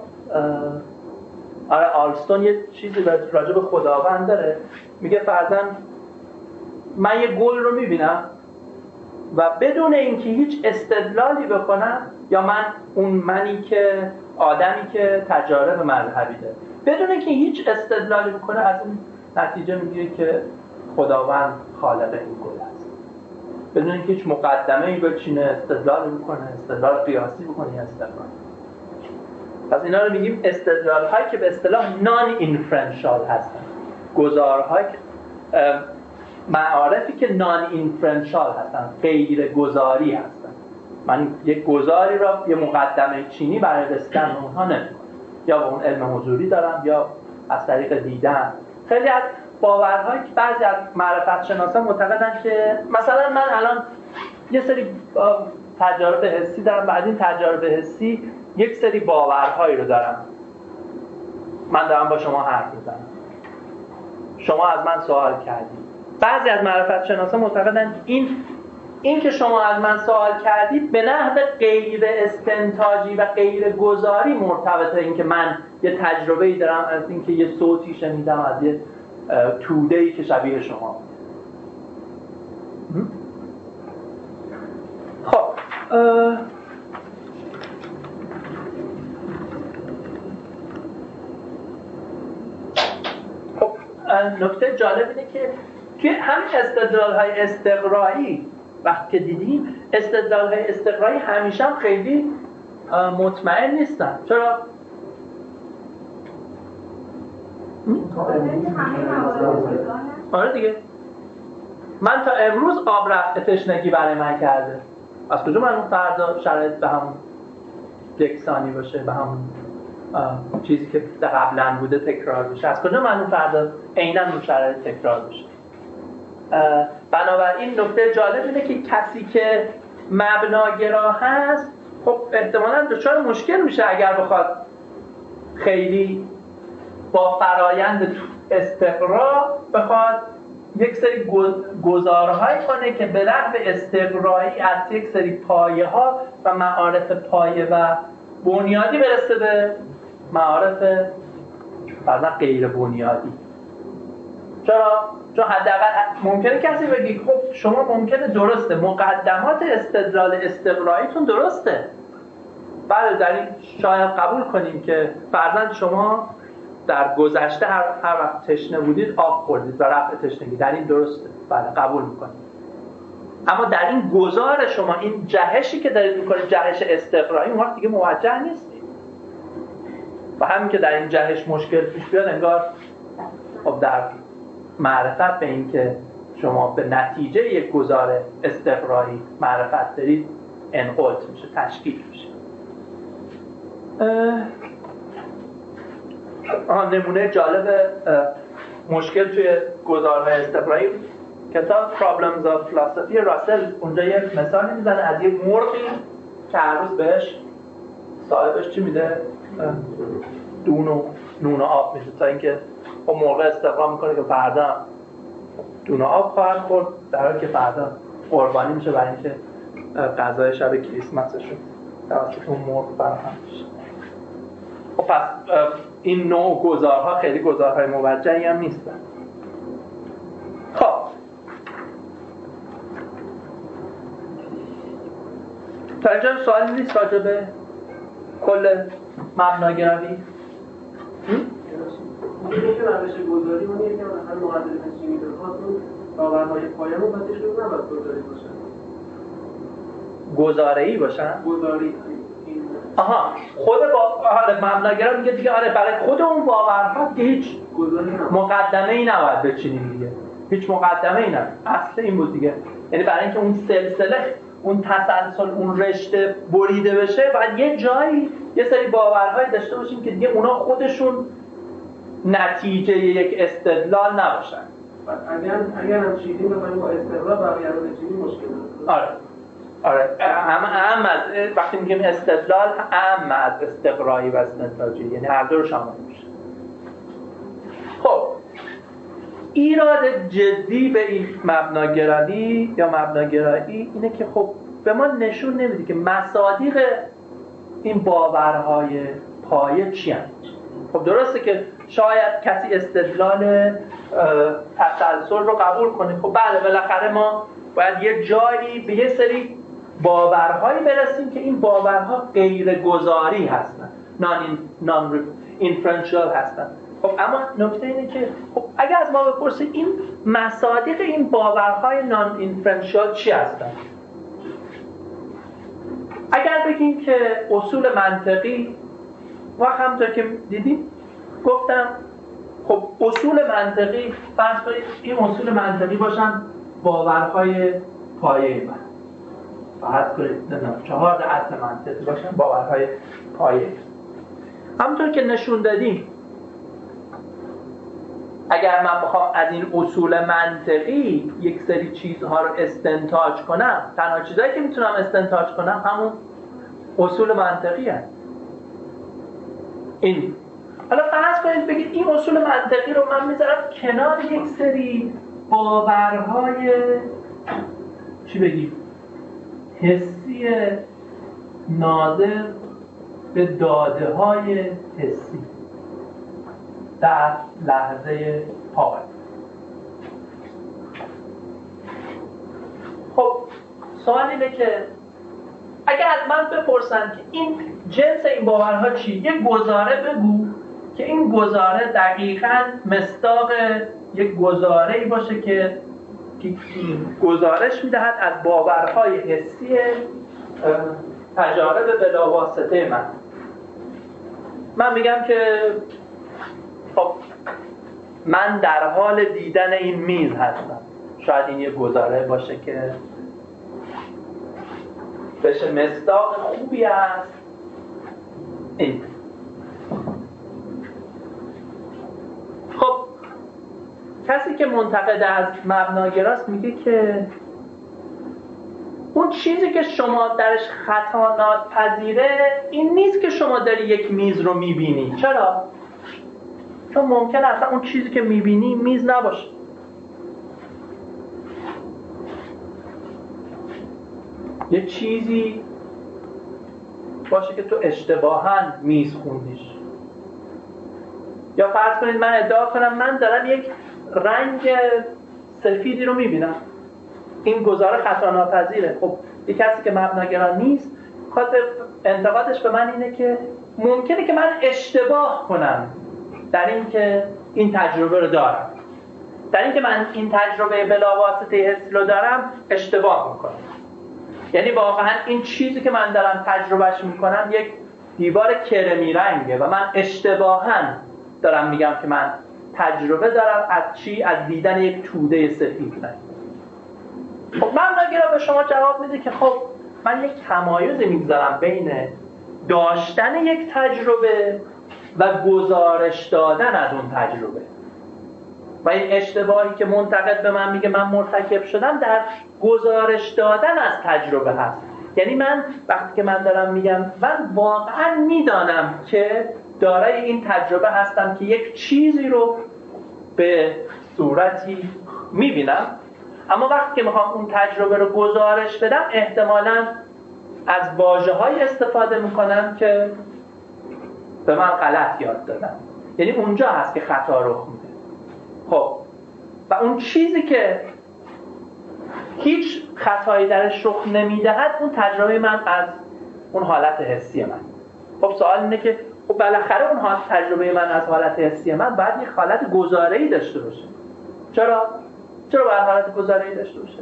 آلستون یه چیزی راجع به خداوند داره، میگه فرضاً من یه گل رو میبینم و بدون اینکه هیچ استدلالی بکنم، یا منی که آدمی که تجارب مذهبی داره بدون اینکه هیچ استدلالی بکنه از این نتیجه میگیره که خداوند خالق این گل است، بدون اینکه هیچ مقدمه‌ای بچینه، استدلال بکنه، استدلال قیاسی بکنه، استدلال. پس اینا رو میگیم استدلال‌هایی که به اصطلاح نان اینفرنشال هستن، گزارهایی که معارفی که نان اینفرنشال هستن، غیر گزاری هستن. من یک گزاری را یه مقدمه چینی برای رسیدن به اونها نمی‌کنم، یا با اون علم حضوری دارم یا از طریق دیدن. خیلی از باورهایی که بعضی از معرفت شناسان معتقدن که مثلا من الان یه سری تجارب حسی دارم، بعد این تجارب حسی یک سری باورهایی رو دارم، من دارم با شما حرف میزنم، شما از من سوال کردید، بعضی از معرفت شناسا معتقدن این که شما از من سوال کردید به نحو غیر استنتاجی و غیر گزاری مرتبطه. این که من یه تجربه‌ای دارم از اینکه یه صوتی شنیدم از یه توده‌ای که شبیه شما. خب نکته جالب اینه که توی همین استدلال‌های استقرایی وقتی که دیدیم استدلال‌های استقرایی همیشه هم خیلی مطمئن نیستن. چرا؟ آره دیگه. من تا امروز آب رفت تشنگی برای من کرده. از کجا من اون فردا شرایط به همون یکسانی باشه، به همون چیزی که قبلا بوده تکرار بشه؟ از کجا من اون فردا عیناً اون شرایط تکرار بشه؟ بنابراین نکته جالب اینه که کسی که مبناگرا هست خب احتمالاً دچار مشکل میشه اگر بخواد خیلی با فرایند استقرا بخواد یک سری گزارهایی کنه که به نحو استقرایی از یک سری پایه ها و معارف پایه و بنیادی برسه به معارف فرضاً غیر بنیادی. چرا؟ چون حداقل ممکنه کسی بگی خب شما ممکنه درسته مقدمات استدلال استقراییتون درسته، بله در این شاید قبول کنیم که فرضاً شما در گذشته هر وقت تشنه بودید آب خوردید و رفع تشنگی، در این درسته، بله قبول میکنیم. اما در این گزار شما این جهشی که دارید میکنید جهش استقرایی اون وقت دیگه موجه نیستید و همین که در این جهش مشکل پیش بیاد انگار خب در معرفت به این که شما به نتیجه یک گزار استقرایی معرفت دارید انقلت میشه، تشکیل میشه. نمونه جالب مشکل توی گزارهای استقرایی کتاب Problems of Philosophy راسل اونجا یک مثالی میزنه از یک مرغی که هر روز بهش صاحبش چی میده؟ نون و آب میده تا اینکه اون مرغ استقرا میکنه که فردا دون و آب خواهد خورد، در حالی که فردا قربانی میشه برای اینکه غذای شب کریسمسشون توسط اون مرغ فراهم میشه. خب پس این نوع گزارها خیلی گزارهای موجهی هم نیستن. خب تا اینجا سوالی نیست راجع به کل مبناگرایی؟
این که روش گذاری اون یکی هر مقدمه تشریحی داره خواستون باورهای پایه‌مون بسش رو نباید گذاری باشن،
گزاره‌ای باشن؟
گذاری
آها خود مبناگرا میگه دیگه آره برای خود اون باورها که هیچ مقدمه‌ای نباید بچینیم دیگه، هیچ مقدمه‌ای نه. اصل این بود دیگه، یعنی برای اینکه اون سلسله اون تسلسل اون رشته بریده بشه باید یه جایی یه سری باورهایی داشته باشیم که دیگه اونا خودشون نتیجه یک استدلال نباشن.
اگر هم چیزی بخوایم با استدلال بقیه رو بچینیم مشکل داره.
آره اهم از وقتی میگیم استدلال اهم از استقرایی و استنتاجی، یعنی هر دو رو شامل میشه. خب ایراد جدی به این مبناگرایی یا مبناگرایی اینه که خب به ما نشون نمیده که مصادیق این باورهای پایه چی هست. خب درسته که شاید کسی استدلال تسلسل رو قبول کنه، خب بله بالاخره ما باید یه جایی به یه سری باورهایی برسیم که این باورها غیر گذاری هستن، نان اینفرنشیال هستن. خب اما نکته اینه که خب اگر از ما بپرسید این مصادیق این باورهای نان اینفرنشیال چی هستن؟ اگر بگیم که اصول منطقی و همونطور که دیدیم گفتم خب اصول منطقی فرض کنید این اصول منطقی باشن باورهای پایه‌ای من فرض کنید 4 اصل منطقی باشن باورهای پایه‌ای. همونطور که نشون دادیم اگر من بخوام از این اصول منطقی یک سری چیزها رو استنتاج کنم، تنها چیزایی که میتونم استنتاج کنم همون اصول منطقی هست. این حالا فرض کنید بگید این اصول منطقی رو من میذارم کنار یک سری باورهای چی بگیم حسی ناظر به داده های حسی در لحظه حال. خب سوال اینه که اگه از من بپرسن که این جنس این باورها چی؟ یک گزاره بگو که این گزاره دقیقاً مصداق یک گزاره‌ای باشه که گزارش میدهد از باورهای حسی تجارب بلاواسطه من میگم که خب من در حال دیدن این میز هستم. شاید این یک گزاره باشه که بشه مصداق خوبی است این. خب کسی که منتقد از مبناگراست میگه که اون چیزی که شما درش خطا ناپذیره این نیست که شما داری یک میز رو میبینی. چرا؟ چون ممکنه اصلا اون چیزی که میبینی میز نباشه. یه چیزی باشه که تو اشتباهاً میز خوندیش. یا فرض کنید من ادعا کنم من دارم یک رنگ سفیدی رو میبینم، این گزاره خطا ناپذیره. خب یک کسی که مبناگرا نیست انتقادش به من اینه که ممکنه که من اشتباه کنم در این که این تجربه رو دارم، در این که من این تجربه بلاواسطه حسی رو دارم اشتباه میکنم. یعنی واقعا این چیزی که من دارم تجربهش میکنم یک دیوار کرمی رنگه و من اشتباهاً دارم میگم که من تجربه دارم از چی؟ از دیدن یک توده سفید رنگ. خب مبناگرا به شما جواب میده که خب من یک تمایزی میگذارم بین داشتن یک تجربه و گزارش دادن از اون تجربه. و این اشتباهی که منتقد به من میگه من مرتکب شدم در گزارش دادن از تجربه هست. یعنی من وقتی که من دارم میگم من واقعا میدانم که دارای این تجربه هستم که یک چیزی رو به صورتی میبینم، اما وقتی که میخوام اون تجربه رو گزارش بدم احتمالاً از واژه‌های استفاده میکنم که به من غلط یاد دادن. یعنی اونجا هست که خطا رخ میده. خب و اون چیزی که هیچ خطایی درش رخ نمیدهد اون تجربه من از اون حالت حسی من. خب سوال اینه که خب بالاخره اون تجربه من از حالت حسی من باید یک حالت گزاره‌ای داشته باشه. چرا باید حالت گزاره‌ای داشته باشه؟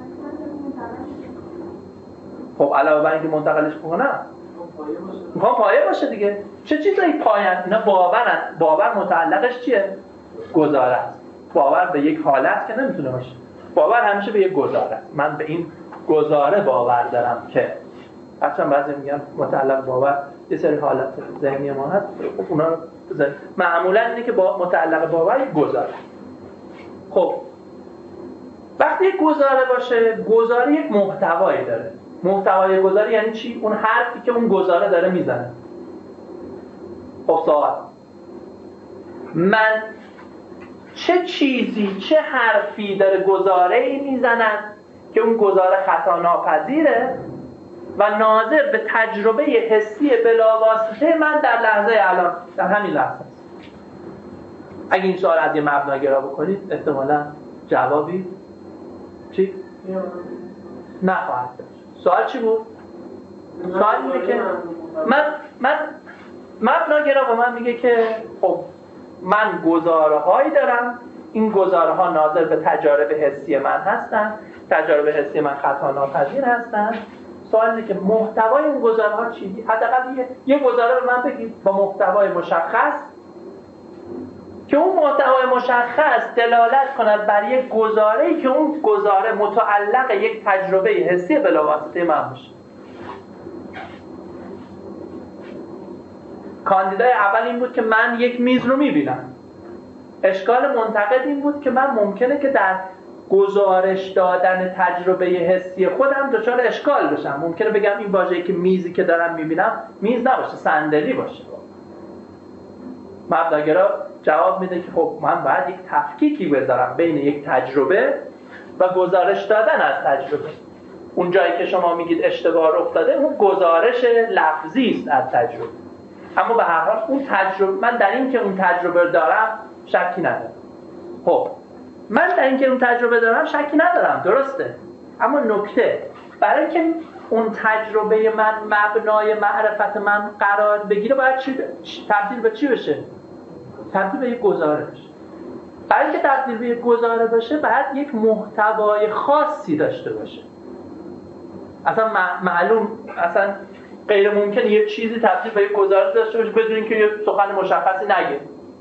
خب علاوه بر اینکه منتقلش کنم میخوام پایه باشه دیگه. چه چیزایی پایه‌ن؟ اینا باورن. باور متعلقش چیه؟ گزاره است. باور به یک حالت که نمیتونه باشه. باور همیشه به یک گزاره است. من به این گزاره باور دارم که هرچند بعضی میگن متعلق باور یه سری حالت ذهنی ما هست، خب اونا رو بذارید. معمولا اینه که با متعلق باور یک گزاره. خب وقتی یک گزاره باشه، گزاره یک محتوایی داره. محتوای گزاره یعنی چی؟ اون حرفی که اون گزاره داره میزنه. خب سوال من چه چیزی، چه حرفی داره گزاره‌ای میزنن که اون گزاره خطا ناپذیره و ناظر به تجربه حسی بلاواسطه من در لحظه الان، در همین لحظه است. اگه این سوال از یه مبناگرا بکنید احتمالاً جوابی چی؟ نخواهد داشت. سوال چی بود؟ سوال اینه که من مبناگرا به من میگه که خب من گزاره هایی دارم، این گزاره ها ناظر به تجارب حسی من هستن، تجارب حسی من خطا ناپذیر هستن. سوال اینه که محتوای اون گزاره ها چی؟ حداقل یه گزاره به من بگید با محتوای مشخص که اون محتوای مشخص دلالت کند بر یک گزاره‌ای که اون گزاره متعلق یک تجربه حسی بلاواسطه من باشه. کاندیدای اول این بود که من یک میز رو میبینم. اشکال منتقد این بود که من ممکنه که در گزارش دادن تجربه حسی خودم دچار اشکال بشم. ممکنه بگم این واژه‌ای که میزی که دارم میبینم میز نباشه، صندلی باشه. مبناگرا جواب میده که خب من باید یک تفکیکی بذارم بین یک تجربه و گزارش دادن از تجربه. اون جایی که شما میگید اشتباه رخ داده اون گزارش لفظی است از تجربه، اما به هر حال اون تجربه، من در این که اون تجربه دارم شکی ندارم. خب من در این که اون تجربه دارم شکی ندارم، درسته، اما نکته برای که اون تجربه من مبنای معرفت من قرار بگیره باید تبدیل به چی بشه؟ تبدیل به یک گزارش. برای اینکه تبدیل به یک گزاره بشه باید یک محتوای خاصی داشته باشه. اصلا معلوم، اصلا غیر ممکنه یه چیزی تبدیل به یک گزارش داشته باشه بدون اینکه یه سخن مشخصی نگه.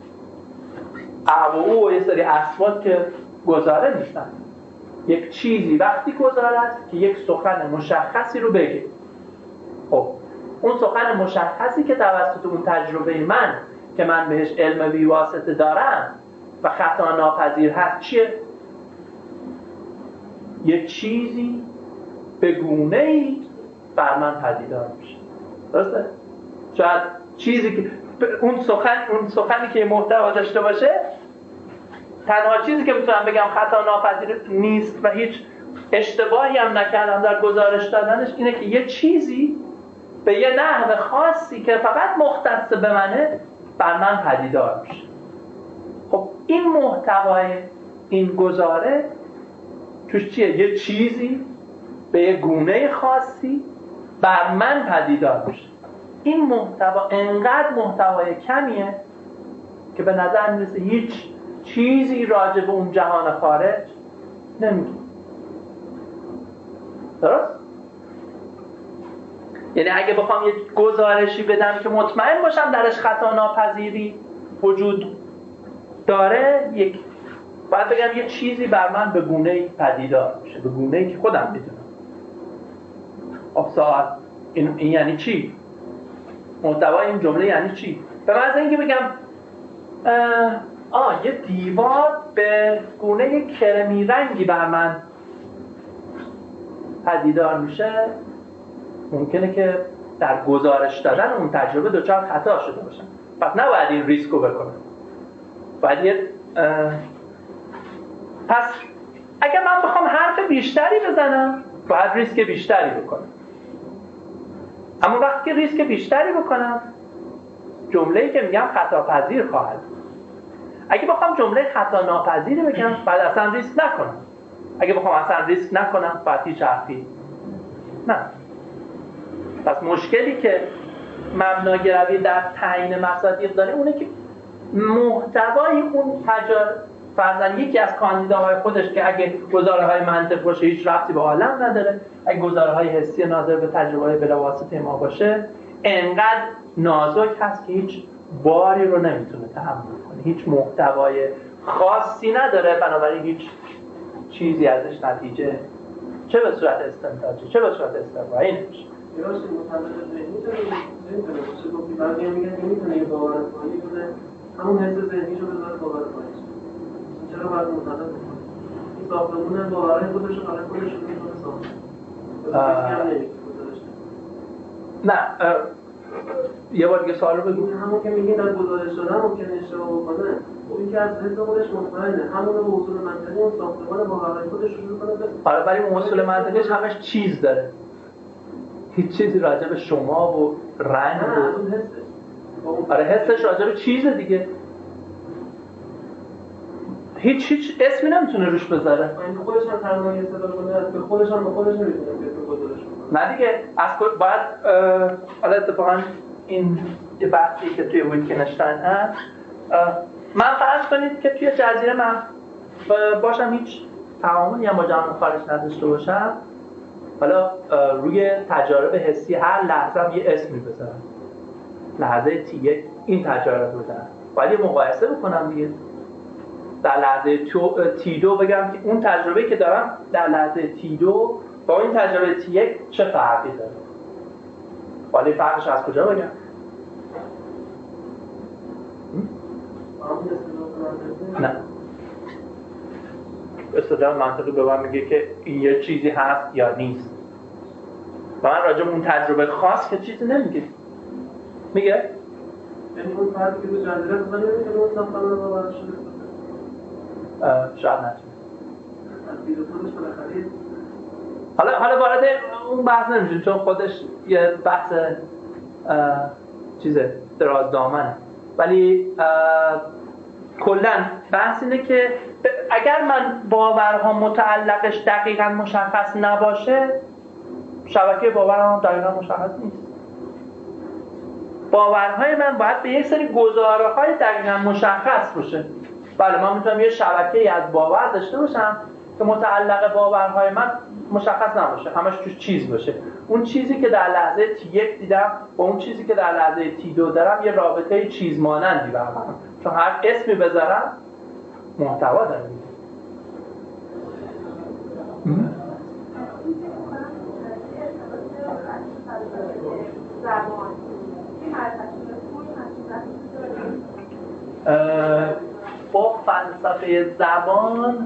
او و یه سری اصوات که گزاره نیستن. یک چیزی وقتی گزاره است که یک سخن مشخصی رو بگه. خب اون سخن مشخصی که توسط اون تجربه من که من بهش علم بی‌واسطه دارم و خطا ناپذیر هست چیه؟ یه چیزی به گونه‌ای بر من پدیدار میشه. درسته؟ شاید چیزی که اون سخنی که محتوا داشته باشه تنها چیزی که میتونم بگم خطا ناپذیر نیست و هیچ اشتباهی هم نکردم در گزارش دادنش اینه که یه چیزی به یه نحو خاصی که فقط مختص به منه بر من پدیدار میشه. خب این محتوای این گزاره توش چیه؟ یه چیزی به یه گونه خاصی بر من پدیدار میشه. این محتوا انقدر محتوای کمیه که به نظر میرسه هیچ چیزی راجع به اون جهان خارج نمیگه. درست؟ یعنی اگه بخوام یه گزارشی بدم که مطمئن باشم درش خطا ناپذیری وجود داره، باید بگم یه چیزی بر من به گونه‌ای پدیدار میشه، به گونه‌ای که خودم میدونم. خب سوال این یعنی چی؟ محتوای این جمله یعنی چی؟ به من از اینکه بگم یه دیوار به گونه کرمی رنگی بر من پدیدار میشه، ممکنه که در گزارش دادن اون تجربه دچار خطا شده باشم. پس نباید این ریسکو بکنم. پس اگر من بخوام حرف بیشتری بزنم باید ریسک بیشتری بکنم. اما وقتی که ریسک بیشتری بکنم جمله‌ای که میگم خطا پذیر خواهد. اگه بخوام جمله خطا ناپذیری بگم باید اصلا ریسک نکنم. اگه بخوام اصلا ریسک نکنم باید هیچ حرفی نه. پس مشکلی که مبناگرایی در تعیین مصادیق داره اونه که محتوای اون فرضاً یکی از کاندیداهای خودش که اگه گزاره‌های منطق باشه هیچ ربطی به عالم نداره، اگه گزاره‌های حسی ناظر به تجربه‌های بلاواسطه ما باشه انقدر نازک هست که هیچ باری رو نمیتونه تحمل کنه، هیچ محتوای خاصی نداره، بنابراین هیچ چیزی ازش نتیجه چه به صورت استنتاجی چه به صورت استقرایی نمیشه.
درست متعلق نمیتونه باشه. گفتی بعضی هم میگن که میتونه یه باور کنی بوده همون حس ذهنیشو بذاره باور کنی. چرا باید متعلق کنی؟ این ساختمون هم باورهای خودش رو برای خودش رو میتونه ساخت.
نه یه بار دیگه سوال رو بگو.
همون که میگین در گزارش دادن ممکنه اشتباه بکنه، خب این که از حس خودش مطمئنه همون رو به اصول منطقی اون ساختمان باورهای خودش رو کنه.
آره ولی اون اصول منطقیش همش چیز داره، هیچ چیزی راجع به شما و رنگ و آره حسش راجع به چیز دیگه، هیچ اسمی نمیتونه روش بذاره.
این خودش هم تنهایی استفاده کنه، به خودش هم به خودش نمیتونه به گزارش کنه.
نه دیگه از باید حالا اتفاقا این یه بحثی که توی ویتگنشتاین هست، من فرض کنید که توی جزیره من باشم هیچ تعاملی هم با جهان خارج نداشته باشم، حالا روی تجارب حسی هر لحظه هم یه اسمی بذارم، لحظه T1 این تجارب بودن، باید یه مقایسه بکنم دیگه. در لحظه T2 بگم که اون تجربه که دارم در لحظه T2 با این تجربه T1 چه فرقی داره، ولی فرقش از کجا بگم؟ نه استدلال منطقی به من میگه که این یه چیزی هست یا نیست و من راجع به اون تجربه خاص که چیزی نمیگه. میگه
یعنی اون فردی که رو جنجره بزنه نمیتونه اون ساختمان باورش رو بسازه.
شاید نتونه.
از دید خودش بالاخره
حالا وارد اون بحث نمیشیم چون خودش یه بحث چیزه دراز دامنه، ولی کلا بحث اینه که اگر من باورها متعلقش دقیقاً مشخص نباشه، شبکه باورم دقیقاً مشخص نیست. باورهای من باید به یک سری گزاره‌های دقیقاً مشخص باشه. بله من میتونم یه شبکه‌ای از باور داشته باشم که متعلق باورهای من مشخص نباشه، همش توش چیز باشه. اون چیزی که در لحظه T1 دیدم با اون چیزی که در لحظه T2 دارم یه رابطه چیز مانندی برقرار، چون هر اسمی بذارم محتوا داره. با فلسفه زبان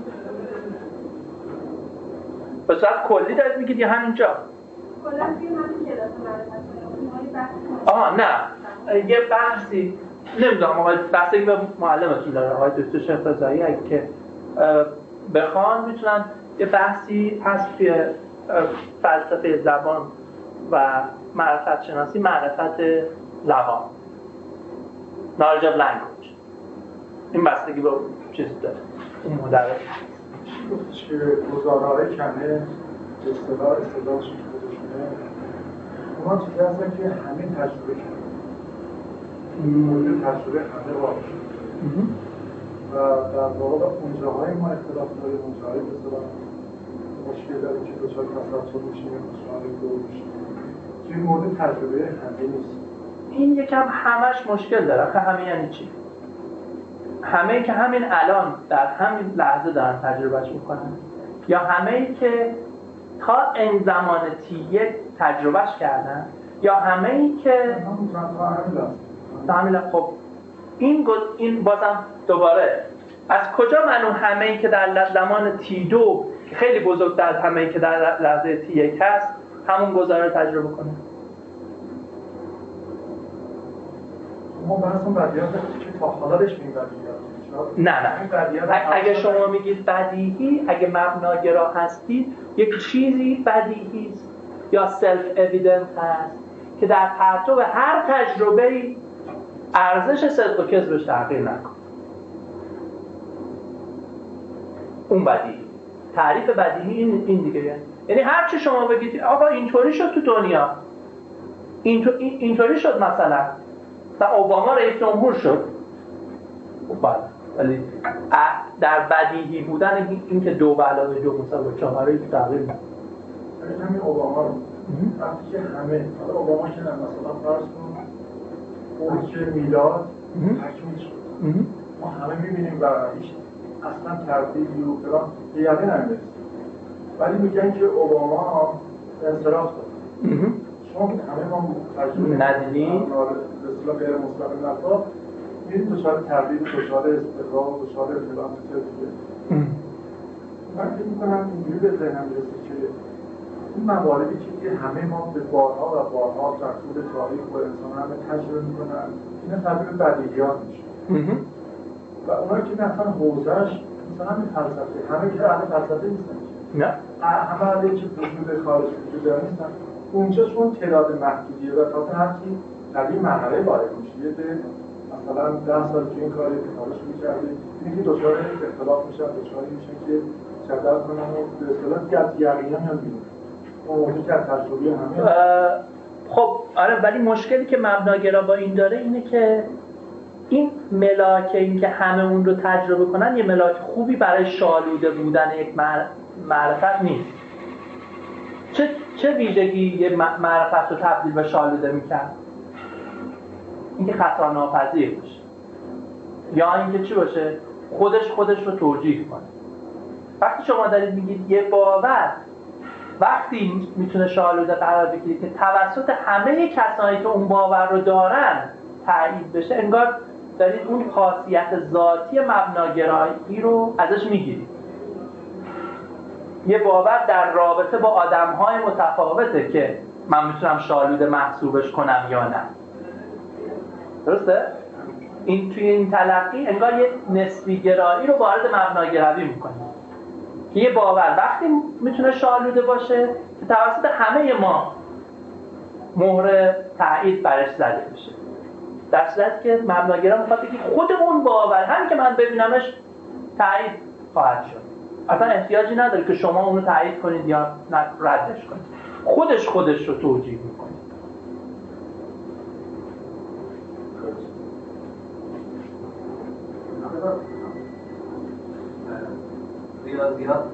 به صورت کلی دارید میگید یا همینجا؟
کلا توی همین کلاس معرفت
نه یه بحثی نمیدونم آقای بحثی به معلمتون داره آقای دکتر شیخ رضایی اگه که بخوان میتونن یه بحثی هست توی فلسفه زبان و معرفت شناسی، معرفت زبان، knowledge of language. این بستگی به چیز داره اون مدرس
که گزاره‌های کمه اصطلاحش که خودشونه اونا چیزی هستن که همین تجربه کنه مورد تجربه همه واقع شده و در واقع اونجاهای ما اختلاف داریم، اونجاهای مثلا مشکل داریم که دوچار تسلسل میشیم یا مشکل دور میشیم که این مورد تجربه همه نیست.
این یکم همش مشکل داره. آخه همه یعنی چی؟ همه که همین الان در همین لحظه دارن تجربهش میکنن یا همه که تا این زمان T1 تجربهش کردن یا همه که خب این بازم دوباره از کجا معلوم همه که در زمان T2 که خیلی بزرگتر از همه که در لحظه T1 هست همون گزاره تجربه کنه؟
ما بحثم بدیهات که تا حالا بهش میگیم
نه اگه شما میگید بدیهی، اگه مبناگرا هستید یک چیزی بدیهی است یا سلف اویدنت هست که در پرتو هر تجربه‌ای ارزش صدق و کذبش تغییر نکنه. اون بدیهی. تعریف بدیهی این دیگه، یعنی هر چی شما بگید آقا اینطوری شد تو دنیا، اینطوری شد مثلا و اوباما رئیس جمهور شد، بله، ولی در بدیهی بودن این که 2 + 2 = 4 تغییر نمی‌کنه.
همین اوباما رو وقتی که همه حالا اوباما که مثلا فرض کن اون که میلاد تکمیل شد ما همه می‌بینیم و هیچ اصلا تردیدی و فلان به یقین نمی‌رسیم، ولی میگن که اوباما انصراف داد. شما همه ما تجربه
ندیدین؟
به اصطلاح غیر مستقیم نفا میریم دچار تردید، دچار استقرار، دچار فلان دیگه. من فکر می‌کنم اینجوری به ذهنم میرسه که این مواردی که همه ما به بارها و بارها در طول تاریخ و انسان همه تجربه می‌کنن اینا تبدیل به بدیهیات میشه و اونایی که مثلا حوزه‌اش مثلا همین فلسفه، همه که اهل فلسفه نیستن،
نه
همه اهل که وجود خارج وجود داره نیستن. اونجا چون تعداد محدودیه و تازه هر کی در این مرحله وارد میشه، یه مثلا 10 سال که این کاری کارش می‌کرده اینکه دچار اختلاف میشن، دچار میشن که جدل کنن و به اصطلاح گز یقینا میاد بیرون. اون موضوع که تجربه همه
خب آره، ولی مشکلی که مبناگرا با این داره اینه که این ملاک، این که همه اون رو تجربه کنن، یه ملاک خوبی برای شالوده بودن یک معرفت نیست. چه ویژگی یه معرفت رو تبدیل به شالوده میکرد؟ اینکه خطا ناپذیر باشه یا اینکه چی باشه؟ خودش رو توجیه کنه. وقتی شما دارید میگید یه باور وقتی میتونه شالوده قرار بگیره که توسط همه کسانی که اون باور رو دارن تایید بشه، انگار دارید اون خاصیت ذاتی مبناگرایی رو ازش میگیرید. یه باور در رابطه با آدم‌های متفاوته که من میتونم شالوده محسوبش کنم یا نه. درسته؟ این توی این تلقی انگار یه نسبی گرایی رو وارد مبناگرایی میکنه که یه باور وقتی میتونه شالوده باشه که توسط همه ما مهر تایید برش زده بشه، در صورتی که مبناگرا میخواد که خود اون باور هم که من ببینمش تایید خواهد شد، اصلا احتیاجی نداره که شما اونو تایید کنید یا ردش کنید، خودش رو توجیه میکنه.
ریاضیات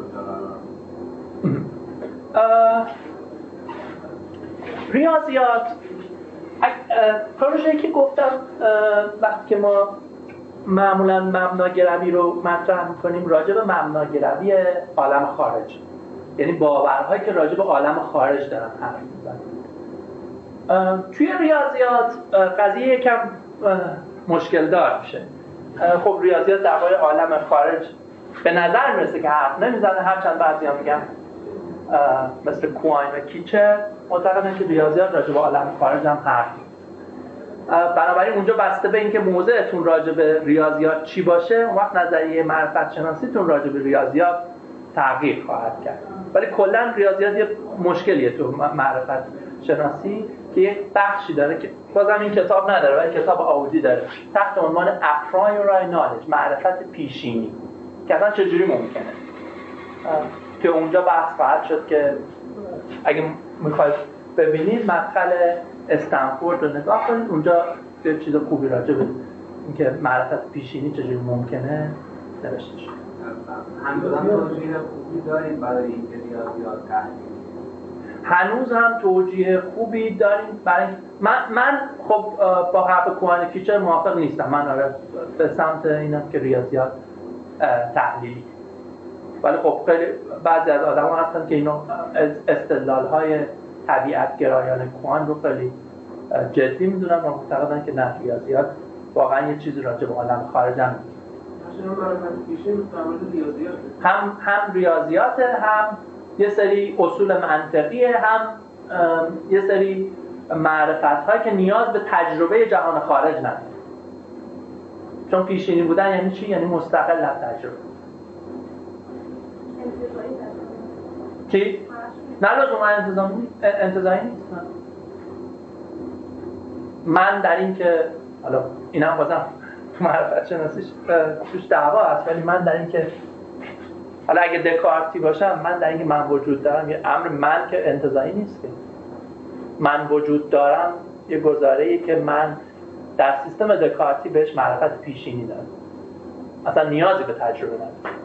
ریاضیات پروژه‌ای که گفتم وقتی که ما معمولا مبناگرایی رو مطرح می‌کنیم راجع به مبناگرایی عالم خارج، یعنی باورهایی که راجع به عالم خارج دارن حرف میزنن. توی ریاضیات قضیه یکم مشکل دار میشه. خب ریاضیات درباره عالم خارج به نظر میرسه که حرف نمیزنه، هرچند بعضیا میگن مثل کوین و کیچر معتقدن که ریاضیات راجع به عالم خارج هم حرف میزنه. بنابراین اونجا بسته به اینکه موضعتون راجع به ریاضیات چی باشه، اون وقت نظریه معرفت شناسیتون راجع به ریاضیات تغییر خواهد کرد. ولی کلا ریاضیات یه مشکلیه تو معرفت شناسی که یک بخشی داره که بازم این کتاب نداره ولی کتاب آودی داره تحت عنوان اپرایوری نالج، معرفت پیشینی، که اصلا چجوری ممکنه که اونجا بحث خواهد شد که اگه میخواید ببینید مدخل استنفورد رو نگاه کنید، اونجا یه چیز خوبی راجع به اینکه معرفت پیشینی چجوری ممکنه نوشته شده.
هنوز هم توجیه خوبی داریم برای اینکه ریاضیات تحلیل،
هنوز هم توجیه خوبی داریم برای من خب با حرف کوهن کیچر موافق نیستم. من به سمت اینم که ریاضیات تحلیلی، ولی خب خیلی بعضی از آدم‌ها هستن که اینو استدلال‌های طبیعت گرایان کوهن رو خیلی جدی می‌دونن و معتقدن که نه، ریاضیات واقعا یه چیزی راجع به عالم خارج هم هم ریاضیات، هم یه سری اصول منطقیه، هم یه سری معرفت‌هایی که نیاز به تجربه جهان خارج نداره. چون پیشینی بودن یعنی چی؟ یعنی مستقل از تجربه. چی؟ نه لزوما انتزاعی نیست. من در این که حالا اینم بازم تو معرفت شناسیش توش دعوا هست، ولی من در این که حالا اگه دکارتی باشم، من در این که من وجود دارم یه امر من که انتزاعی نیست که من وجود دارم یه گزاره‌ای که من در سیستم دکارتی بهش معرفت پیشینی دارم، اصلا نیازی به تجربه ندارم.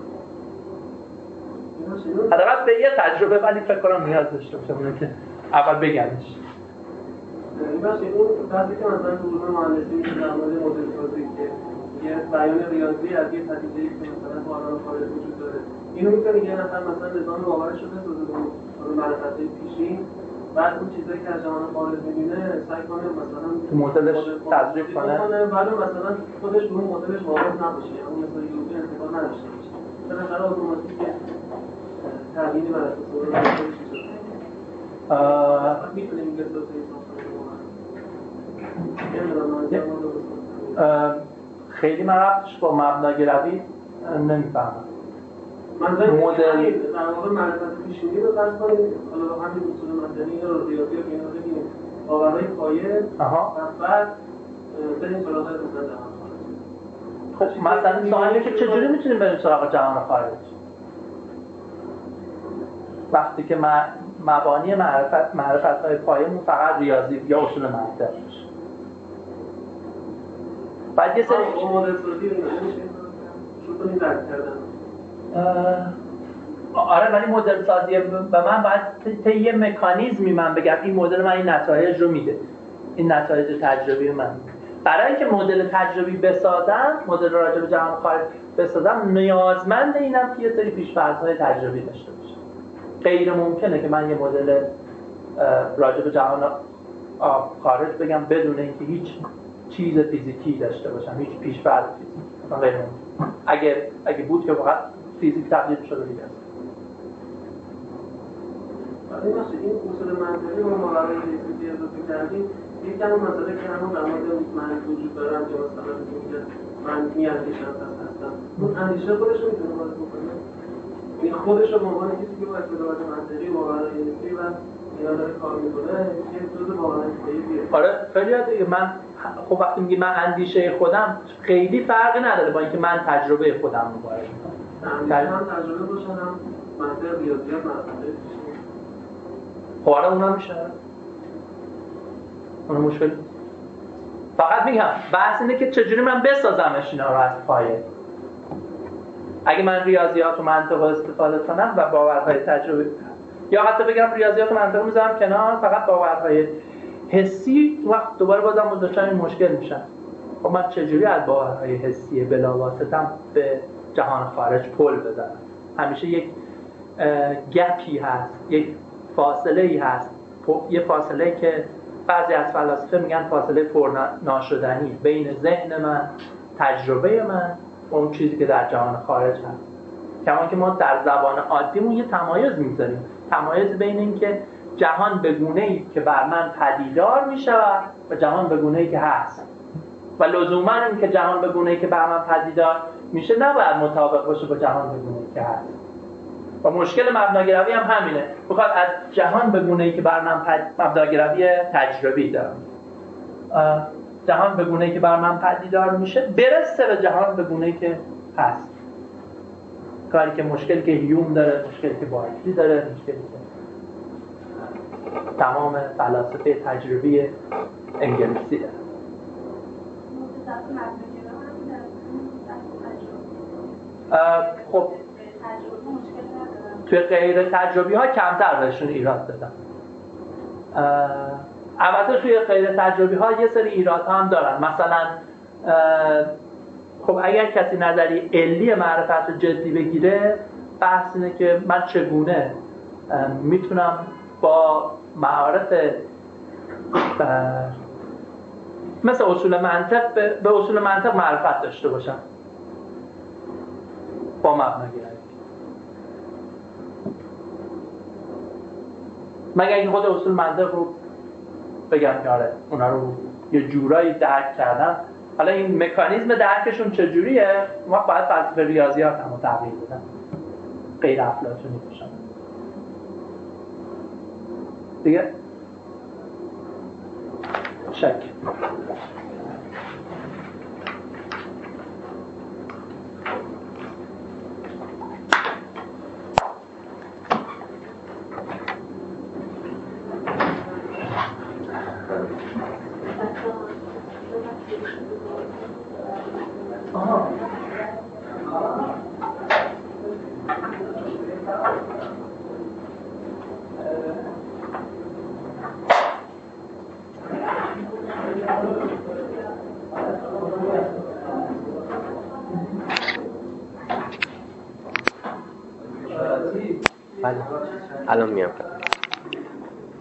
حداقل به یه تجربه ولی فکر کنم نیاز داشته باشه اونه که اول بگمش.
این باشه اون بحثی که مثلا تو علوم مهندسی در مورد مدل سازی که یه بیان ریاضی از یه پدیده‌ای که مثلا تو عالم خارج وجود داره، اینو می‌تونه یه نفر مثلا نظام باورش رو بسازه به معرفت‌های پیشین، بعد اون چیزایی که از جهان خارج می‌بینه سعی کنه مثلا
تو مدلش تطبیق کنه،
ولی مثلا خودش اون مدلش وارد نباشه، اون مثلا یوزر انتقال نداشته باشه. بالاخره اتوماتیک تغییری بر اساس اون می‌تونه این
خیلی من ربطش با مبناگرایی نمیفهمم.
مدل در واقع معرفت پیشینی رو فرض کنید، حالا همین اصول منطقی یا ریاضی رو اینا بگیم باورهای پایه و بعد بریم سراغ مثلا جهان خارج.
خب مثلا سوالی که چجوری میتونیم بریم سراغ جهان خارج وقتی که مبانی معرفت‌های پایه‌مون فقط ریاضی یا اصول منطق باشه؟ بعد یه سری
مدل سازی رو نمیشه شروع کنیم درک کردن.
آره ولی مدل سازی به من باید یه مکانیزمی من بگم این مدل من این نتایج رو میده، این نتایج تجربی من. برای اینکه مدل تجربی بسازم، مدل راجع به جهان خارج بسازم، نیازمند اینم که یه سری پیش‌فرض‌های تجربی داشته باشم. غیر ممکنه که من یه مدل راجع به جهان خارج بگم بدون اینکه هیچ چیز فیزیکی داشته باشم، هیچ پیش‌فرض فیزیکی. مثلا غیر ممکن. اگه بود که فقط فیزیک تبدیل شده دیگه است.
ولی مثلا این اصول منطقی رو ما برای ریاضی اضافه کردیم، یک همون مسئله که همون در مورد من وجود دارم که مثلا میگه من میاندیشم پس هستم، اون اندیشه خودش رو میتونه وارد بکنه، این خودش رو به عنوان کسی که با اطلاعات منطقی واقعا علمی و اینا داره کار میکنه یه جزء واقعا علمیه.
آره خیلی دیگه. من خب وقتی میگی من اندیشه خودم خیلی فرقی نداره با اینکه من تجربه خودم رو وارد میکنم.
هم تجربه باشن هم منطق ریاضیات منطقی
خب آره اونا میشه. اون مشکل فقط میگم بحث اینه که چجوری من بسازمش اینا رو از پایه. اگه من ریاضیات و منطق رو استفاده کنم و باورهای تجربی، یا حتی بگم ریاضیات و منطق میذارم کنار، فقط باورهای حسی، وقت دوباره بازم دچار این مشکل میشن. خب من چجوری از باورهای حسی بلاواسطم به جهان خارج پل بزنم؟ همیشه یک گپی هست، یک فاصله ای هست، یه فاصله که بعضی از فلاسفه میگن فاصله پرناشدنی بین ذهن من، تجربه من و اون چیزی که در جهان خارج هست. کما که ما در زبان عادیمون یه تمایز میذاریم، تمایز بین این که جهان به گونه‌ای که بر من پدیدار میشود و جهان به گونه‌ای که هست، و لزوما این که جهان به گونه‌ای که بر من پدیدار میشه نباید مطابق باشه با جهان به گونه‌ای که هست. و مشکل مبناگرایی هم همینه، بخواد از جهان به گونه‌ای که بر من مبناگرایی تجربی دارم، جهان به گونه‌ای که بر من پدیدار میشه برسه به جهان به گونه‌ای که هست. کاری که مشکلی که هیوم داره، مشکلی که بارکلی داره، مشکلی که تمام فلاسفه تجربی انگلیسی داره. خب توی غیر تجربی ها کمتر بهشون ایراد دادن. البته توی غیر تجربی ها یه سری ایراد هم دارن. مثلا خب اگر کسی نظری علی معرفت رو جدی بگیره، بحث اینه که من چگونه میتونم با معارف مثل اصول منطق به اصول منطق معرفت داشته باشم با مبناگرایی. مگر اینکه خود اصول منطق رو بگم که آره اونا رو یه جورایی درک کردم، حالا این مکانیزم درکشون چجوریه ما باید فلسفه ریاضیات هم تغییر بدن، غیر افلاطونی باشن دیگه. شک
الان میام.